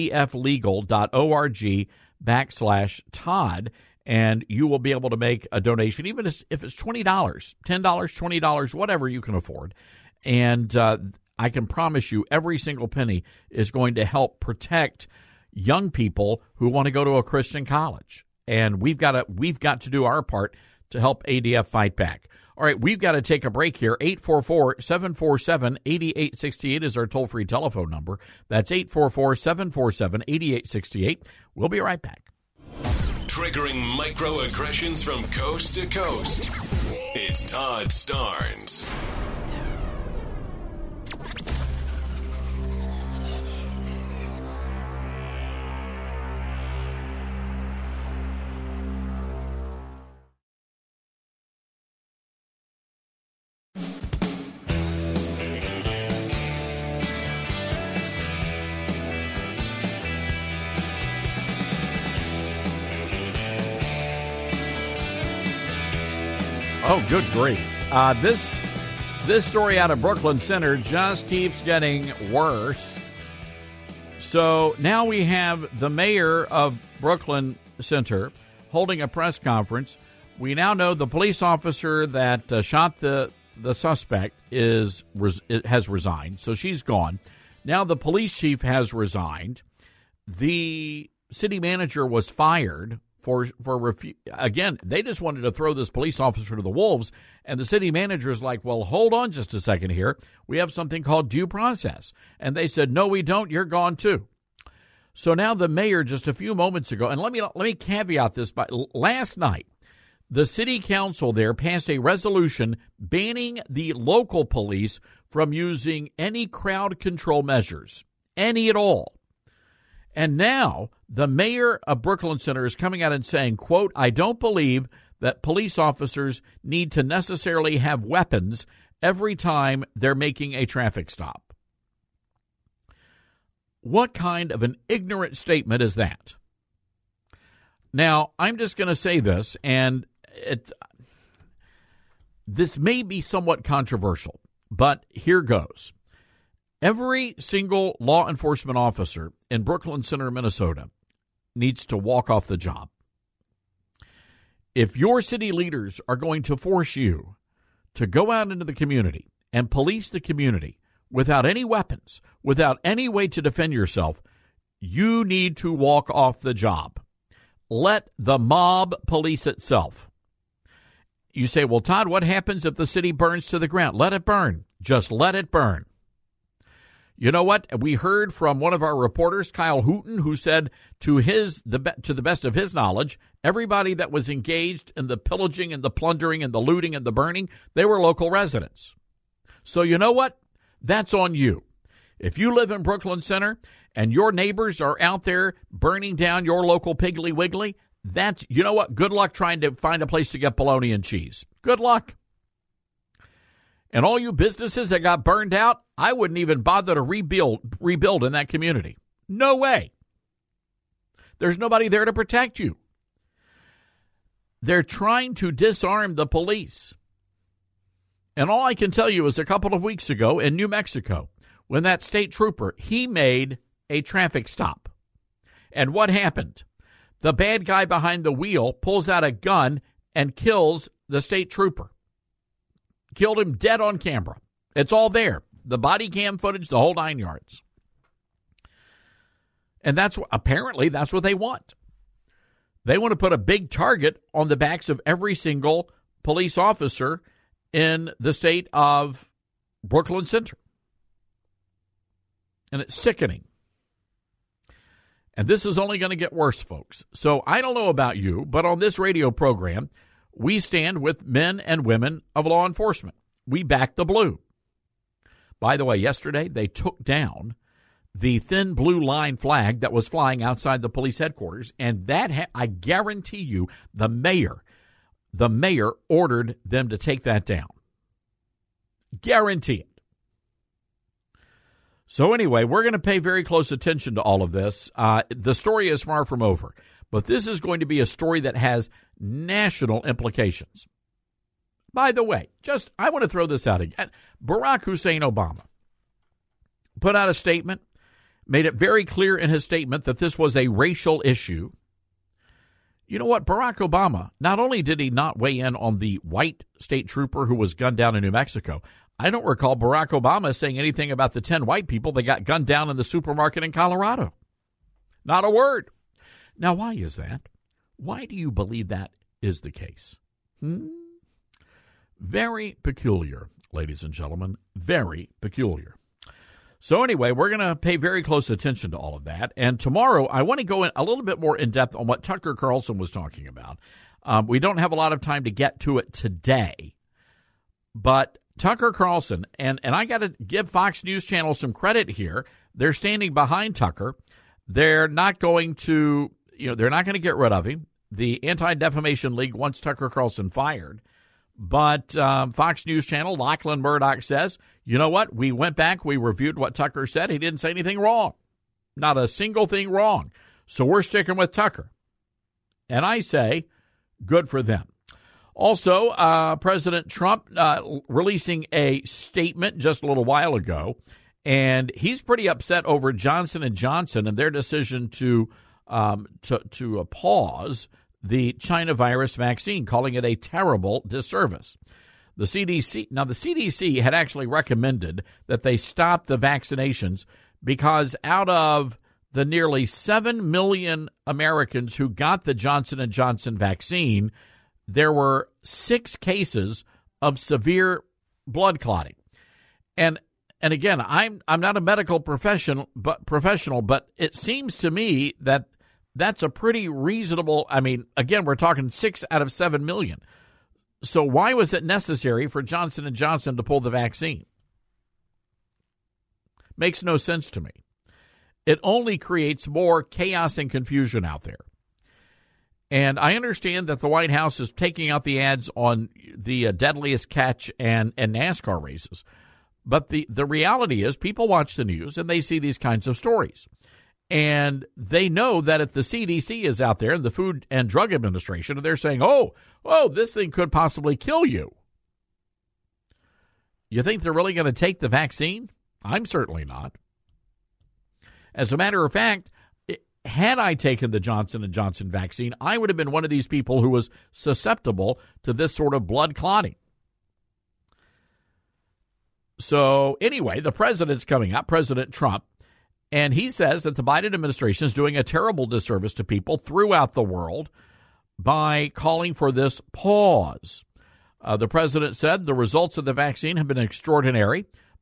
adflegal.org backslash Todd. And you will be able to make a donation, even if it's twenty dollars, ten dollars, twenty dollars, whatever you can afford. And uh, I can promise you every single penny is going to help protect young people who want to go to a Christian college. And we've got to we've got to do our part to help A D F fight back. All right, we've got to take a break here. eight four four, seven four seven, eight eight six eight is our toll-free telephone number. That's eight four four, seven four seven, eight eight six eight. We'll be right back. Triggering microaggressions from coast to coast. It's Todd Starnes. Oh, good grief. Uh, this this story out of Brooklyn Center just keeps getting worse. So now we have the mayor of Brooklyn Center holding a press conference. We now know the police officer that uh, shot the, the suspect is res- has resigned, so she's gone. Now the police chief has resigned. The city manager was fired. For for refu- again, they just wanted to throw this police officer to the wolves, and the city manager is like, well, hold on just a second here. We have something called due process. And they said, no, we don't. You're gone too. So now the mayor just a few moments ago, and let me let me caveat this, by last night, the city council there passed a resolution banning the local police from using any crowd control measures, any at all. And now the mayor of Brooklyn Center is coming out and saying, quote, I don't believe that police officers need to necessarily have weapons every time they're making a traffic stop. What kind of an ignorant statement is that? Now, I'm just going to say this, and it, this may be somewhat controversial, but here goes. Every single law enforcement officer in Brooklyn Center, Minnesota, needs to walk off the job. If your city leaders are going to force you to go out into the community and police the community without any weapons, without any way to defend yourself, you need to walk off the job. Let the mob police itself. You say, well, Todd, what happens if the city burns to the ground? Let it burn. Just let it burn. You know what? We heard from one of our reporters, Kyle Hooten, who said to his the to the best of his knowledge, everybody that was engaged in the pillaging and the plundering and the looting and the burning, they were local residents. So you know what? That's on you. If you live in Brooklyn Center and your neighbors are out there burning down your local Piggly Wiggly, that's, you know what? Good luck trying to find a place to get bologna and cheese. Good luck. And all you businesses that got burned out, I wouldn't even bother to rebuild rebuild in that community. No way. There's nobody there to protect you. They're trying to disarm the police. And all I can tell you is a couple of weeks ago in New Mexico, when that state trooper, he made a traffic stop. And what happened? The bad guy behind the wheel pulls out a gun and kills the state trooper. Killed him dead on camera. It's all there. The body cam footage, the whole nine yards. And that's what, apparently that's what they want. They want to put a big target on the backs of every single police officer in the state of Brooklyn Center. And it's sickening. And this is only going to get worse, folks. So I don't know about you, but on this radio program, we stand with men and women of law enforcement. We back the blue. By the way, yesterday they took down the thin blue line flag that was flying outside the police headquarters, and that ha- I guarantee you the mayor, the mayor ordered them to take that down. Guarantee it. So anyway, we're going to pay very close attention to all of this. Uh, the story is far from over. But this is going to be a story that has national implications. By the way, just I want to throw this out again. Barack Hussein Obama put out a statement, made it very clear in his statement that this was a racial issue. You know what? Barack Obama, not only did he not weigh in on the white state trooper who was gunned down in New Mexico, I don't recall Barack Obama saying anything about the ten white people that got gunned down in the supermarket in Colorado. Not a word. Now, why is that? Why do you believe that is the case? Hmm? Very peculiar, ladies and gentlemen. Very peculiar. So anyway, we're going to pay very close attention to all of that. And tomorrow, I want to go in a little bit more in depth on what Tucker Carlson was talking about. Um, we don't have a lot of time to get to it today. But Tucker Carlson, and, and I got to give Fox News Channel some credit here. They're standing behind Tucker. They're not going to... You know, they're not going to get rid of him. The Anti-Defamation League wants Tucker Carlson fired. But um, Fox News Channel, Lachlan Murdoch says, you know what? We went back. We reviewed what Tucker said. He didn't say anything wrong. Not a single thing wrong. So we're sticking with Tucker. And I say, good for them. Also, uh, President Trump uh, releasing a statement just a little while ago. And he's pretty upset over Johnson and Johnson and their decision to Um, to, to uh, pause the China virus vaccine, calling it a terrible disservice. The C D C, now the C D C had actually recommended that they stop the vaccinations because out of the nearly seven million Americans who got the Johnson and Johnson vaccine, there were six cases of severe blood clotting. And And again, I'm I'm not a medical professional, but professional, but it seems to me that that's a pretty reasonable. I mean, again, we're talking six out of seven million. So why was it necessary for Johnson and Johnson to pull the vaccine? Makes no sense to me. It only creates more chaos and confusion out there. And I understand that the White House is taking out the ads on the uh, Deadliest Catch and, and NASCAR races. But the, the reality is people watch the news and they see these kinds of stories. And they know that if the C D C is out there and the Food and Drug Administration, and they're saying, oh, oh, this thing could possibly kill you. You think they're really going to take the vaccine? I'm certainly not. As a matter of fact, had I taken the Johnson and Johnson vaccine, I would have been one of these people who was susceptible to this sort of blood clotting. So anyway, the president's coming up, President Trump, and he says that the Biden administration is doing a terrible disservice to people throughout the world by calling for this pause. Uh, the president said the results of the vaccine have been extraordinary,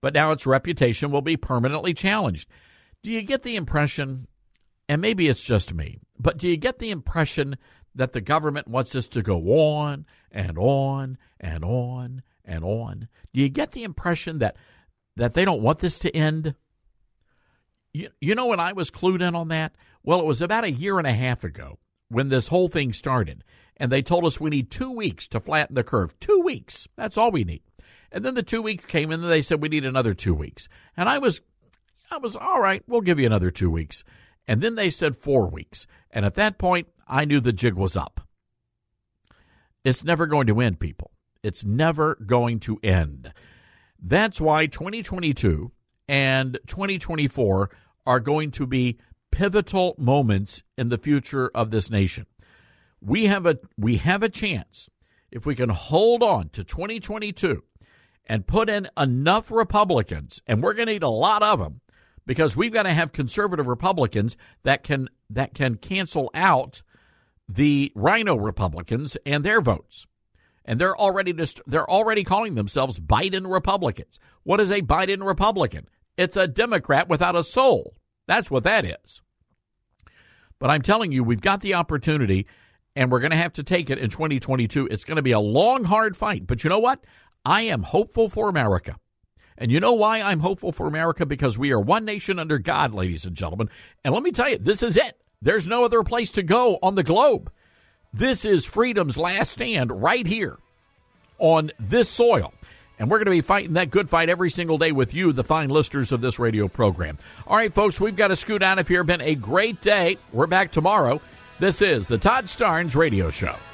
but now its reputation will be permanently challenged. Do you get the impression, and maybe it's just me, but do you get the impression that the government wants this to go on and on and on and on? Do you get the impression that that they don't want this to end? You, you know when I was clued in on that? Well, it was about a year and a half ago when this whole thing started, and they told us we need two weeks to flatten the curve. Two weeks. That's all we need. And then the two weeks came, and then they said we need another two weeks. And I was, I was, all right, we'll give you another two weeks. And then they said four weeks. And at that point, I knew the jig was up. It's never going to end, people. It's never going to end. That's why twenty twenty-two and twenty twenty-four are going to be pivotal moments in the future of this nation. We have a we have a chance, if we can hold on to twenty twenty-two and put in enough Republicans, and we're going to need a lot of them, because we've got to have conservative Republicans that can that can cancel out the Rhino Republicans and their votes. And they're already just, they're already calling themselves Biden Republicans. What is a Biden Republican? It's a Democrat without a soul. That's what that is. But I'm telling you, we've got the opportunity, and we're going to have to take it in twenty twenty-two. It's going to be a long, hard fight. But you know what? I am hopeful for America. And you know why I'm hopeful for America? Because we are one nation under God, ladies and gentlemen. And let me tell you, this is it. There's no other place to go on the globe. This is freedom's last stand right here on this soil. And we're going to be fighting that good fight every single day with you, the fine listeners of this radio program. All right, folks, we've got to scoot out of here. Been a great day. We're back tomorrow. This is the Todd Starnes Radio Show.